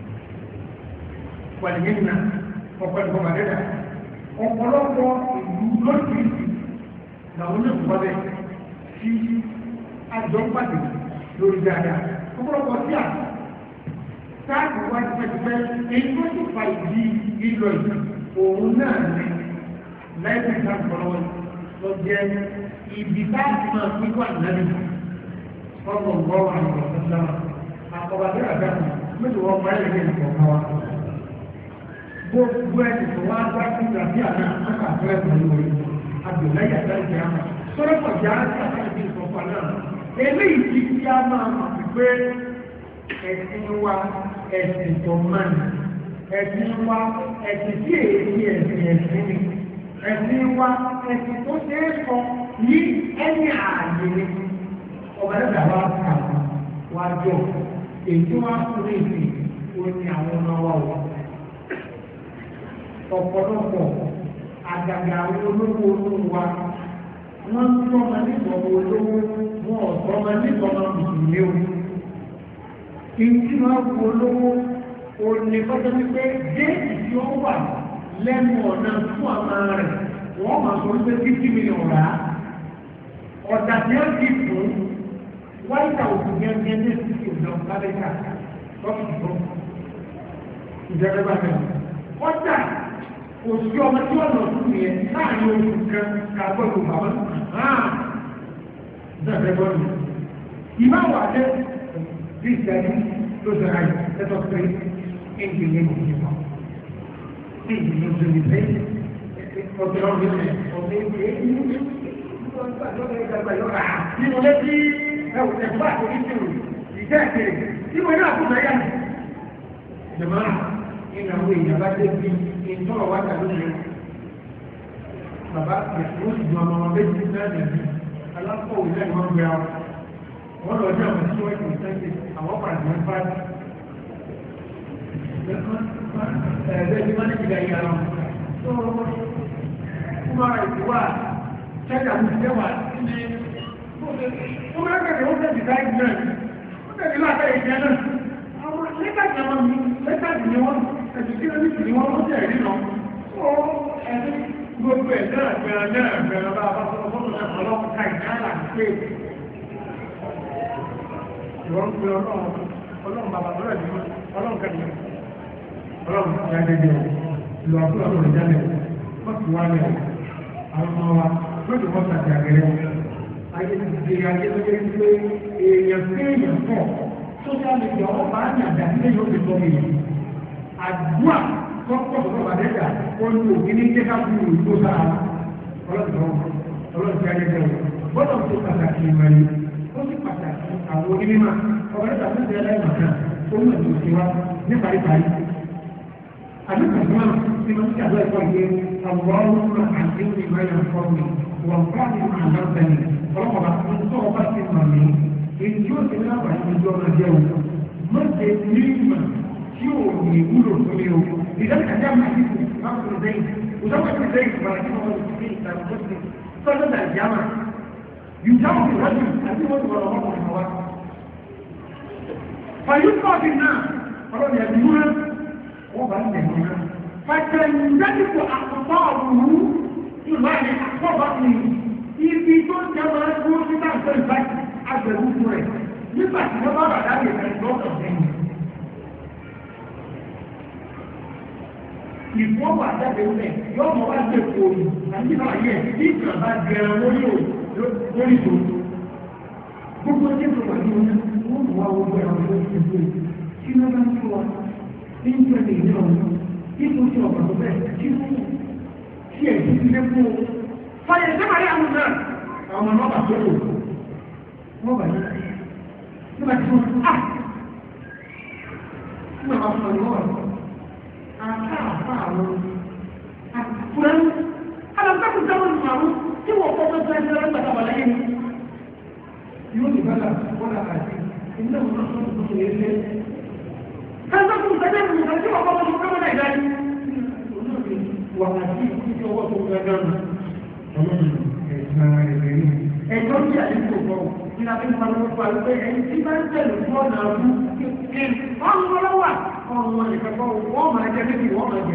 wà ní yẹn náà ọ̀pọ̀ ẹ̀kọ́ bàjẹ́ dà ọ̀pọ̀lọpọ̀ ìlú lóṣìṣì làwọn náà wọ́n bẹ̀ sí àjọ pàdé lórí dáadáa ọ̀pọ̀lọpọ̀ sí à sáàkì wá ti pẹ́ẹ́pẹ́ èyí tó ti fa ìdí ìlọ ìlú òun náà ní láìpẹ́ ìsàkọ̀lọ́ lọ jẹ́ ibi táàkì máa fi wà lẹ́nu ọgbọ̀n gbọ́wọ́ àwọn ọ̀sán sára àkọ́bàdé àdáhùn méjì wọ́n parí ẹgbẹ́ ìfọ̀kọ́ wa gbogbo ẹni tó wá bá sí ìgbàdí àná àkàtúrẹ́ pẹ̀lú orí àgbẹ̀láyà dáìjì àmà sọ́rọ́ pọ̀já àti àkàtúrẹ́ ìfọ̀kọ́ náà eléyìí ti fi á máa mọ̀ pé ẹ̀sìn wa ẹ̀sìn tó mọ́ni ẹ̀sìn wa ẹ̀sìn tí èyí ẹ̀sìn ẹ̀sìn ni ẹ̀sìn wa ẹ̀sìn tó ṣe é sọ ní ẹni ààyè ni ọba ẹ̀dá wa kà wá jọ èyí wá fún èsì òní àwọn ọmọ wa wọ ọ̀pọ̀lọpọ̀ àgàgà olówó olówó wa wọ́n ń tọ́mọ nígbọ̀n olówó wọn ò tọ́mọ nígbọ̀n mùsùlùmí o ìdí máa kú olówó òní kọ́tọ́ wípé déètì tí ó wà lẹ́nu ọ̀nà fún àmà rẹ̀ wọ́n máa sọ wípé fifty million rà á ọ̀dà tí ó ti fún white house gẹ́gẹ́ ní ìsìnkú ìjọ lábẹ́ká lọ́kùnrin tó ìjọba bá bẹ̀rẹ̀ ọ̀dà òsì ọmọ tí wọ́n lọ fún yẹn láàrin oṣù kan kàgbọ́ ìlú bàbá hàn ìjọba bọ́ọ̀lù ìmáwà dé bí ìdájú ló dára yìí lẹ́tọ̀ pé ẹgbẹ̀rẹ̀ ní ìjọba ní ìjọba tó lè fẹ́ ọ̀tẹ̀ ọ̀rẹ́ rẹ̀ ọ̀tẹ̀ ìgbẹ̀rẹ̀ nínú lẹ́tí ẹ̀fọ́ àkórí sí òun ìjẹ́ ẹ̀kẹ́rẹ̀ tí mo ní àkóso ẹ̀yà ìjọba nínú àwọn èèyàn bá dé bí ìtọ́rọ̀ wá tàbí rẹ̀ bàbá ìyàwó sì jọ ọmọ ọmọ méjì náà nìyí alákọ̀wé lẹ́nu wọn gbé àwọn wọ́n lọ ní àwọn tí wọ́n ti sẹ́ńtì àwọn pàdé wọn bá dì ẹ̀ẹ́dẹ́ tí wọ́n ní ìgbà yìí ara wọn tó wọ́n máa ìdíwà ṣẹ́jà ní ìjẹ́wà ní wọ́n máa kẹ́kẹ́ wọ́n tẹ̀sí káyìí náà wọ́n tẹ̀sí láàbẹ̀ ìjẹ́ náà àwọn lẹ́tàjì àwọn mi lẹ́tàjì ni wọ́n ẹ̀sùn kí lórí ìsìn wọn ó tẹ̀rí lọ ó ẹni gbogbo ẹ̀ náà gbẹ̀rẹ̀ náà gbẹ̀rẹ̀ bá bá sọ́kọ́ sọ́kọ́ náà ọlọ́pàá káyìí náà là ń pè ìwọ́n pè ọlọ́run ọlọ́run bàbá ọlọ́run ìlú ọlọ́run kẹ́lẹ̀ ọlọ́run ti jáde jẹ́ ìlú àbúrò ọlọ́run jáde wọ́n ti wá lẹ̀ àwọn ọmọ wa lóde wọ́n tàbí àgẹ̀rẹ́ ayé ti di ayé tó yẹ pé èèyàn sí èèyàn pọ̀ sójà lè jọ ọba ní àdàlẹ́ yóò fi tọ́ mi àdúrà tọ́pọ̀ tó bá dẹ́gbà ó ní òbí ní jẹ́ ká fún ìlú tó sára ọlọ́run jáde jẹ́ gbọ́dọ̀ tó pàtàkì ìmọ̀ yìí ó sì pàtàkì àwọn onímọ̀ ọ̀rẹ́ta tó jẹ́ ẹlẹ́mọ̀ká tó mọ̀ ní òṣèwá ní paríparí. àdúgbò tí wọ́n ti àbẹ́ ẹ̀kọ́ ìgbé àwọn ọmọ àti ìmọ̀ ẹ̀yàn fọ́ mi wọ́n bá ní àdáńtẹ́ni ọlọ́pàá tó ń tọ́ ọba sí mọ̀ mí èyí yóò ti lábàá ní ìjọ ọmọ jẹ́ o mọ́tẹ̀ ní ìmọ̀ tí ò ní ìwúlò fún mi o ìdájọ́ máa ti kù láti lè dẹ́yìn òṣèlú ti dẹ́yìn ìgbàlá tí wọ́n ti fi ìtàkùn tó ti sọ́jọ́ dà ìjàmà yùjáwó ti wájú àti wọ́n ti wọ́n lọ́wọ́ kọ̀ọ̀kan wá. fàyúkọ̀ bí náà ọlọ́dẹ ẹ̀dùnmúná wọ́n bá ń tẹ̀gbọ́n náà fàtẹ̀ǹdẹ́dìkọ̀ àkọ́kọ́ ọ̀rùn ìlànà àkọ́bá ni ibi tó ń jẹ́ máa ń dúró sí táǹtẹ̀ ìbáyìí agbẹ̀rú fún rẹ̀ nígbà tí wọ́n bá rà láyé rẹ̀ lọ́dọ̀ lẹ́yìn. ìfowópamọ́ àjáde rẹ̀ yóò mọ̀ wá gbé kòòlù àti náà yẹ kí ìkàn bá gẹ̀rẹ̀ lórí ò lórí tó. gbogbo ọjọ́ tó wà ní wọn wọ́n mú wa wọ́n ẹ̀rọ lórí ìlú tí wọ́n bá ń tó wa ní ìgbẹ́lẹ̀ ìlú ọ̀hún ipò tí ọ̀pọ̀ tó bẹ́ẹ̀ tí wọ́n tí ẹ̀ ti lé fún un. fàyẹ̀ sẹ́wàá yà wọn náà àwọn ọmọ bàbá tó lò wọ́n bà ní nígbà tí wọ́n á nígbà bá fún ọ̀nà wọ́n àká àfá àwọn àkùrẹ́ alábẹ́kùn táwọn ìmọ̀rún tí wọ́n kọ́ fẹ́ fẹ́ fẹ́ gbàtà wà láyé yóò ní bá wọ́n là àti ilé wọn náà tó tó lè lé alábẹ́kùn tẹ́lẹ̀ mú tí wọ́n kọ́ fẹ́ fẹ́ náà ìdájú wà àti ìdí ọwọ́ tó fẹ́ dánù ọlọ́run ẹ̀sán ẹ̀rẹ́ ẹjọ́ tí àdínkù bọ̀ ní a fi ń parí ọ̀pọ̀ àlùfẹ́ ẹni tí bá ń tẹ̀lé fún ọ̀nà ọdún kí ọ̀nà ọlọ́wà ọ̀nà ìfẹ́kọ̀ wọ́n máa jẹ́ méjì wọ́n máa jẹ́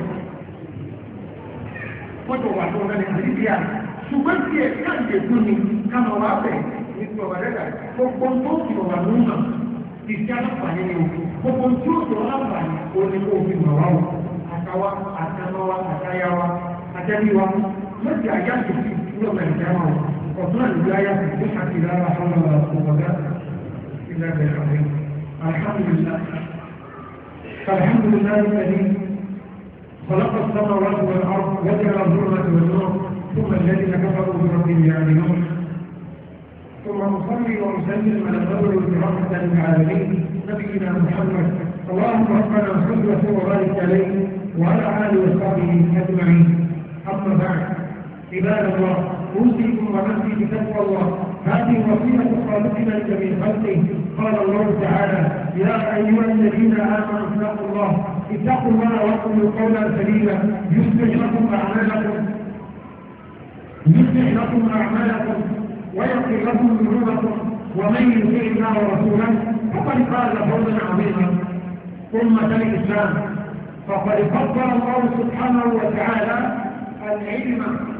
fọ́tò wà tó ọ̀nà nàìjíríà ṣùgbọ́n tí ẹ̀ káàkiri fún mi káàmà wà bẹ̀ ní ti ọ̀bà rẹ̀ gbogbo tó ti ọ̀bà ló mà ti ti àlàfààní ni o gbogbo tí ó tó àlàfààní o ní kó fi mà wá o àtàwà àtàmọ́wà àtàyàwà àtẹ́bíwá mọ́tì àyà tó fi ní ọ̀bà ìjàmà وطلع الولاية بصحة لا حول ولا قوة إلا بالله الحمد لله فالحمد لله الذي خلق السماوات والأرض وجعل الظلمة والنور ثم الذين كفروا بربهم يعملون ثم أصلي وأسلم على المبعوث رحمة للعالمين نبينا محمد اللهم ربنا صل وسلم وبارك عليه وعلى آله وصحبه أجمعين أما بعد عباد الله أوصيكم ونفسي بتقوى الله هذه وصية خالقنا لجميع خلقه قال الله تعالى يا أيها الذين آمنوا اتقوا الله اتقوا الله وقولوا قولا سديدا يصلح لكم أعمالكم يصلح لكم أعمالكم ويغفر لكم ذنوبكم ومن يطع الله ورسوله فقد فاز فوزا عظيما أمة الإسلام فقد فضل الله سبحانه وتعالى العلم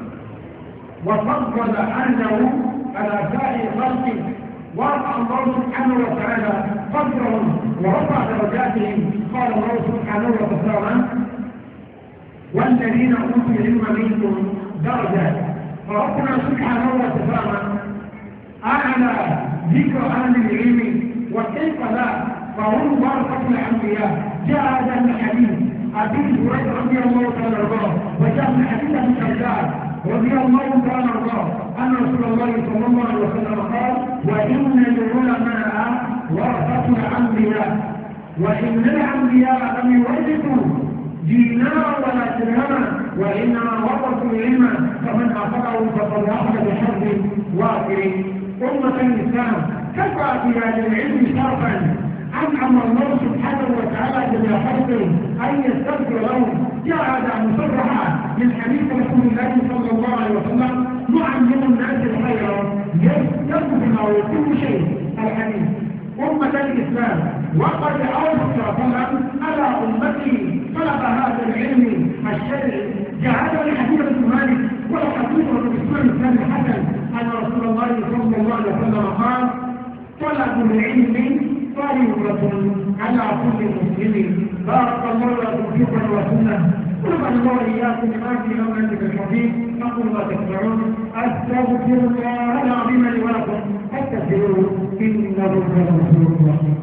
وفضل أنه على سائر خلقه ورفع الله سبحانه وتعالى قدرهم ورفع درجاتهم قال الله سبحانه وتعالى والذين أوتوا العلم منكم درجات فربنا سبحانه وتعالى أعلى ذكر أهل العلم وكيف لا فهم ورثة الأنبياء جاء هذا الحديث أبي هريرة رضي الله تعالى عنه وجاء من حديث أبي الدرداء رضي الله تعالى عنه أن رسول الله صلى الله عليه وسلم قال وإن العلماء ورثة الأنبياء وإن الأنبياء لم يورثوا دينارا ولا درهما وإنما ورثوا العلم فمن أخذه فقد أخذ بحظ وافر أمة الإسلام كفى بهذا العلم شرفا أنعم الله سبحانه وتعالى جميع خلقه أن يستغفر لهم جاء هذا مصرحا من حديث رسول الله صلى الله عليه وسلم نعلم الناس الخير يستغفر كل شيء الحديث أمة الإسلام وقد أوصى صلى الله عليه وسلم على أمتي طلب هذا العلم الشرعي جاء هذا الحديث ابن مالك ولا حديث الإسلام الثاني الحسن أن رسول الله صلى الله عليه وسلم قال طلب العلم فريضة على كل مسلم بارك الله لكم في القرآن والسنة ونفع الله إياكم بما في أمانك الحكيم أقول ما تسمعون أستغفر الله العظيم لي ولكم فاستغفروه إنه هو الغفور الرحيم.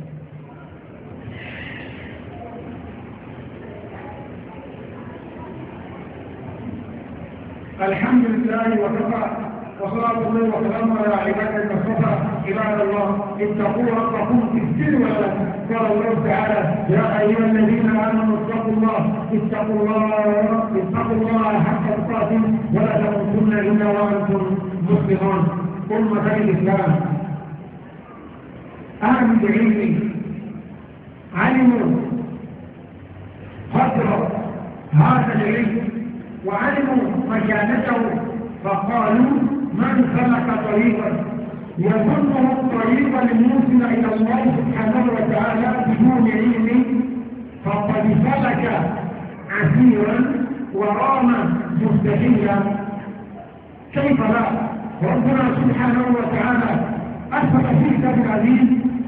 الحمد لله وكفى وصلاة الله وسلامه على عباده المصطفى عباد الله اتقوا ربكم في السر والعلن قال الله تعالى يا ايها الذين امنوا اتقوا الله اتقوا الله اتقوا الله حق تقاته ولا تموتن الا وانتم مسلمون. امة الاسلام أهل العلم علموا قدر هذا العلم وعلموا مكانته، فقالوا من سلك طريقا يظنه طريقا الموصل إلى الله سبحانه وتعالى بدون علم فقد سلك عسيرا ورام مستحيلا. كيف لا؟ ربنا سبحانه وتعالى أثبت في كتاب العزيز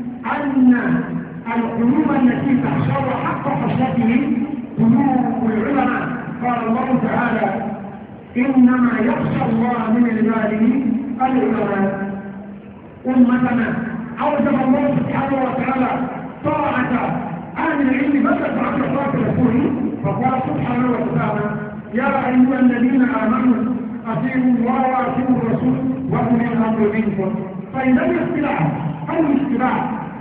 أن القلوب التي تخشى حق خشيته قلوب العلماء. قال الله تعالى إنما يخشى الله من عباده العلماء. أمتنا أوجب الله سبحانه وتعالى طاعة أهل العلم بدأت عن صلاة رسوله، فقال سبحانه وتعالى يا أيها الذين آمنوا أطيعوا الله وأطيعوا الرسول وأولي الأمر منكم. فإذا الاختلاف أو الاختلاف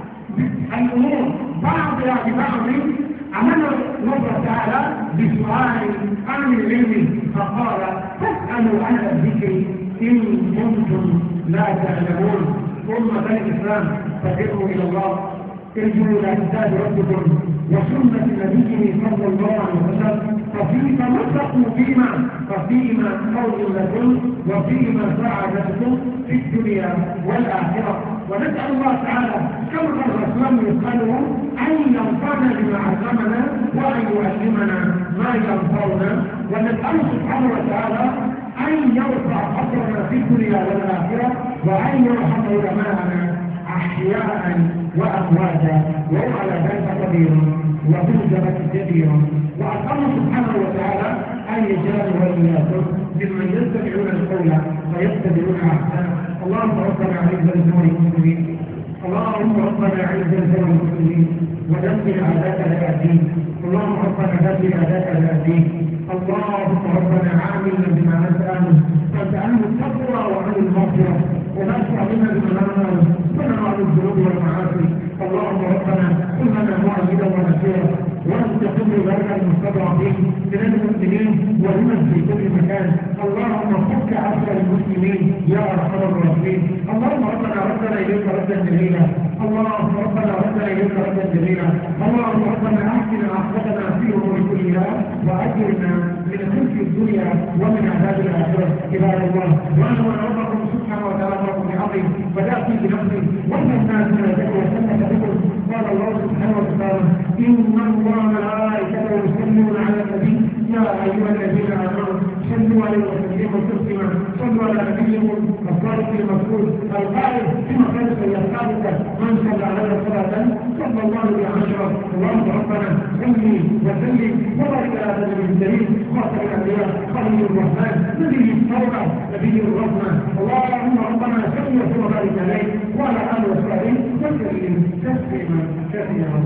الأمور بعضها ببعض أمر الله تعالى بسؤال عن العلم فقال فاسألوا أهل الذكر إن كنتم لا تعلمون. أمة الإسلام فادعوا إلى الله، ارجعوا إلى كتاب ربكم وسنة نبيه صلى الله عليه وسلم ففي تمسكوا فيما ففيما قول لكم وفيما سعادتكم في الدنيا والآخرة. ونسأل الله تعالى كما قال الرسول يسأله أن ينفعنا بما علمنا وأن يعلمنا ما ينفعنا، ونسأله سبحانه وتعالى أن يرفع قدرنا في الدنيا والآخرة وأن يرحم علماءنا أحياء وأمواتا وهو على ذلك قدير وبالجبة كبيرا. وأسأله سبحانه وتعالى أن يجعل وإياكم ممن يتبعون القول ويتبعون أحسنه. اللهم ربنا أعز الإسلام والمسلمين، اللهم ربنا أعز الإسلام والمسلمين ودمر أعداءك أعداء الدين، اللهم ربنا دمر أعداءك أعداء الدين، اللهم ربنا عاملنا بما أنت أهل فأنت أهل التقوى وأهل المغفرة ولا تعلمنا بما لا نعلم ولا نعلم الذنوب والمعاصي. اللهم ربنا كن لنا معيدا ونصيرا وأن تكون ذلك المستضعفين من المسلمين ومن في كل مكان. اللهم فك عسر المسلمين يا أرحم الراحمين. اللهم ربنا ردنا إليك ردا جميلا، اللهم ربنا ردنا إليك ردا جميلا، اللهم ربنا أحسن عاقبتنا في أمور كلها وأجرنا من خزي الدنيا ومن عذاب الآخرة. عباد الله واعلموا أن ربكم سبحانه وتعالى ربكم بعظيم بدأت بنفسي ومن الناس من ذكر وسلم بكم. قال الله سبحانه وتعالى إن الله ملائكته يصلون على النبي يا أيها الذين آمنوا صلوا عليه وسلموا تسليما. صلوا على نبيكم الصادق المسؤول القائل فيما كان سيصادق من صلى عليه صلاة صلى الله عليه عشرة. اللهم ربنا صل وسلم وبارك على نبي الكريم خاتم الأنبياء خليل الرحمن نبي التوبة نبي الرحمة. اللهم ربنا صل وسلم وبارك عليه وعلى آله وصحبه وسلم تسليما كثيرا.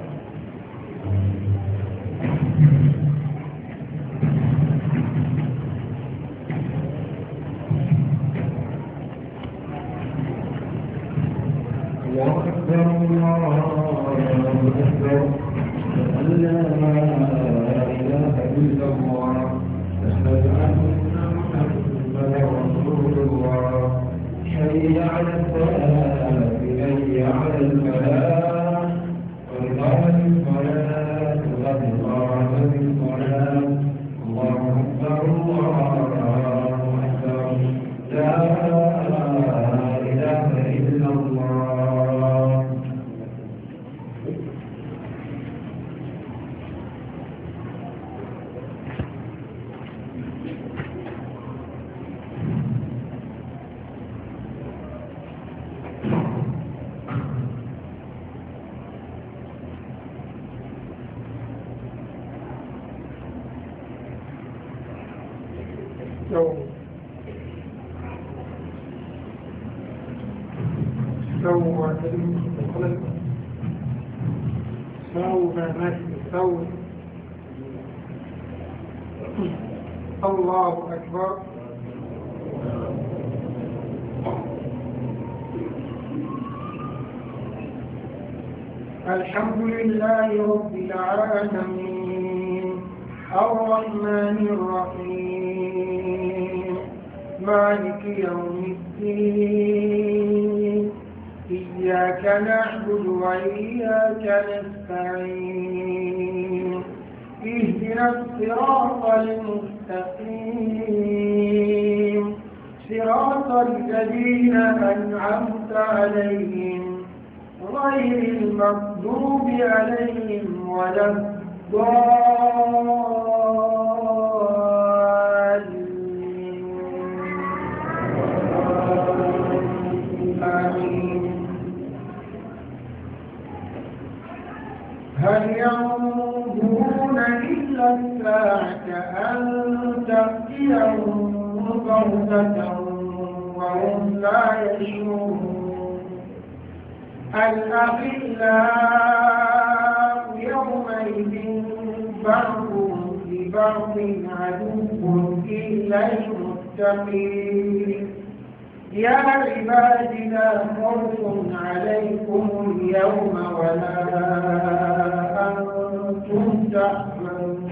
الله أكبر الله أكبر أن لا إله إلا الله أشهد أن محمدا رسول الله. حي على الصلاة حي على الفلاح قد قامت الصلاة قد قامت الصلاة. الله أكبر الله أكبر لا إله إلا الله. سووا كلمة سووا نفسي سووا. الله أكبر. الحمد لله رب العالمين الرحمن الرحيم مالك يوم الدين إياك نعبد وإياك نستعين اهدنا الصراط المستقيم صراط الذين أنعمت عليهم غير المغضوب عليهم ولا الضالين آمين. هل ينظرون إلا الساعة أن تأتيهم بغتة وهم لا يشعرون الأخلاء يومئذ بعضهم لبعض عدو إلا المتقين يا عباد لا خوف عليكم اليوم ولا أنتم تحزنون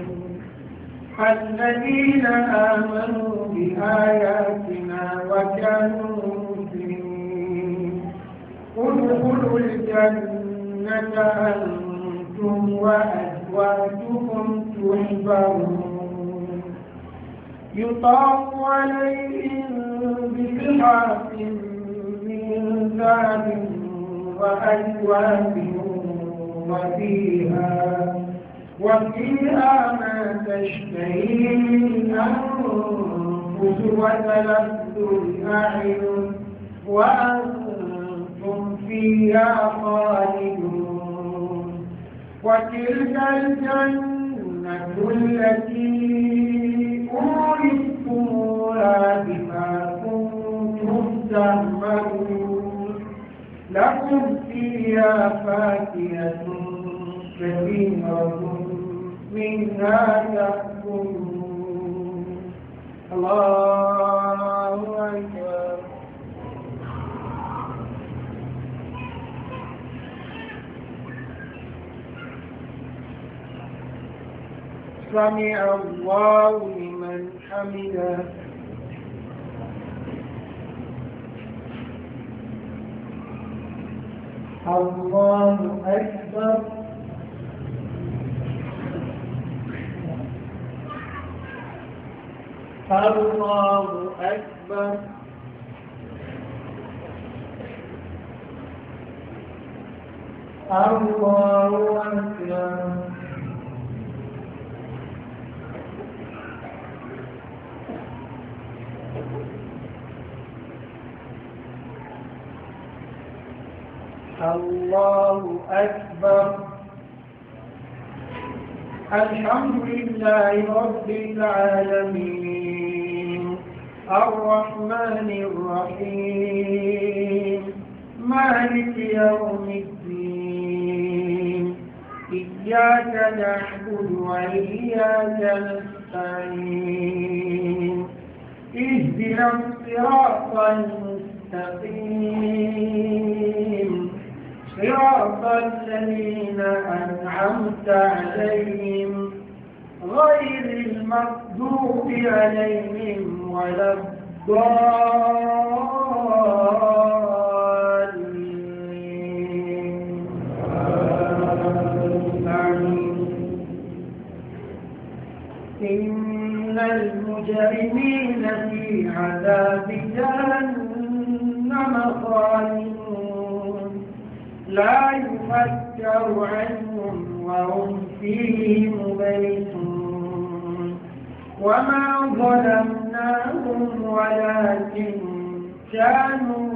الذين آمنوا بآياتنا وكانوا مسلمين ادخلوا الجنة أنتم وأزواجكم تحبرون يطاف عليهم بصحاف من ذهب وأكواب وفيها وفيها ما تشتهي الأنفس وتلذ الأعين وأنتم فيها خالدون وتلك الجنة التي أورثتموها بما كنتم تعملون لكم فيها فاكهة كثيرة منها تأكلون الله أكبر. سمع الله لمن حمده. الله أكبر. الله أكبر. الله أكبر. الله أكبر. الحمد لله رب العالمين الرحمن الرحيم مالك يوم الدين إياك نعبد وإياك نستعين اهدنا الصراط المستقيم صراط الذين أنعمت عليهم غير المغضوب عليهم ولا الضالين آمين. إن المجرمين في عذاب جهنم خالدون لا يفتر عنهم وهم فيه مبلسون وما ظلمناهم ولكن كانوا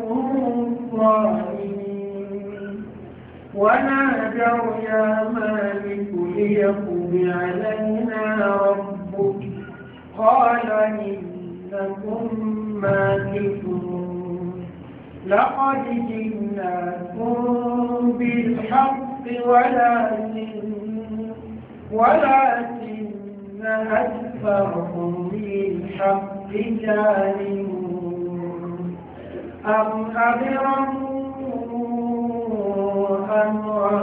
ظالمين ونادوا يا مالك ليقض علينا ربك قال إنكم ماكثون لقد جئناكم بالحق ولكن ولكن أكثرهم للحق كارهون أم أبرموا أمرا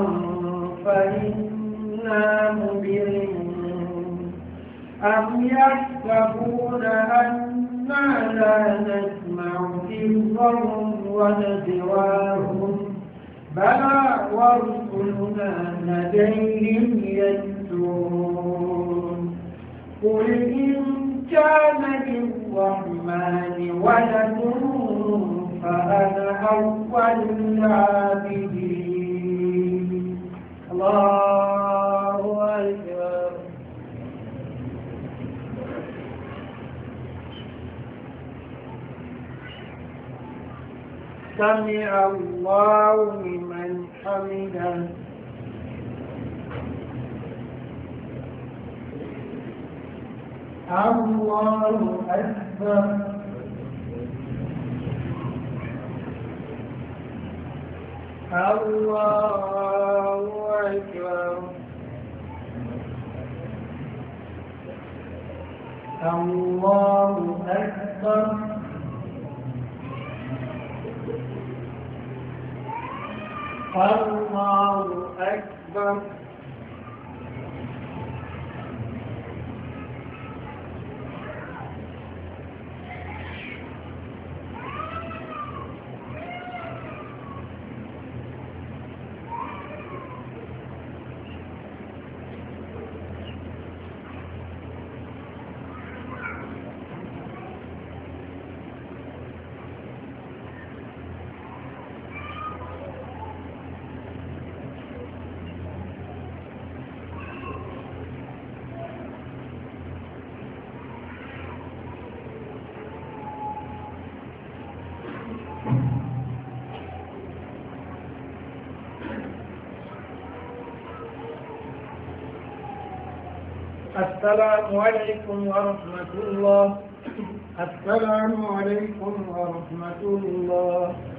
فإنا مبرمون أم يحسبون أنا لا نسمع سرهم ونجواهم بلى ورسلنا لديهم يتلون قل إن كان للرحمن ولد فأنا أول العابدين. الله أكبر. سمع الله لمن حمده. الله أكبر. الله أكبر. الله أكبر. الله أكبر. السلام عليكم ورحمة الله. السلام عليكم ورحمة الله.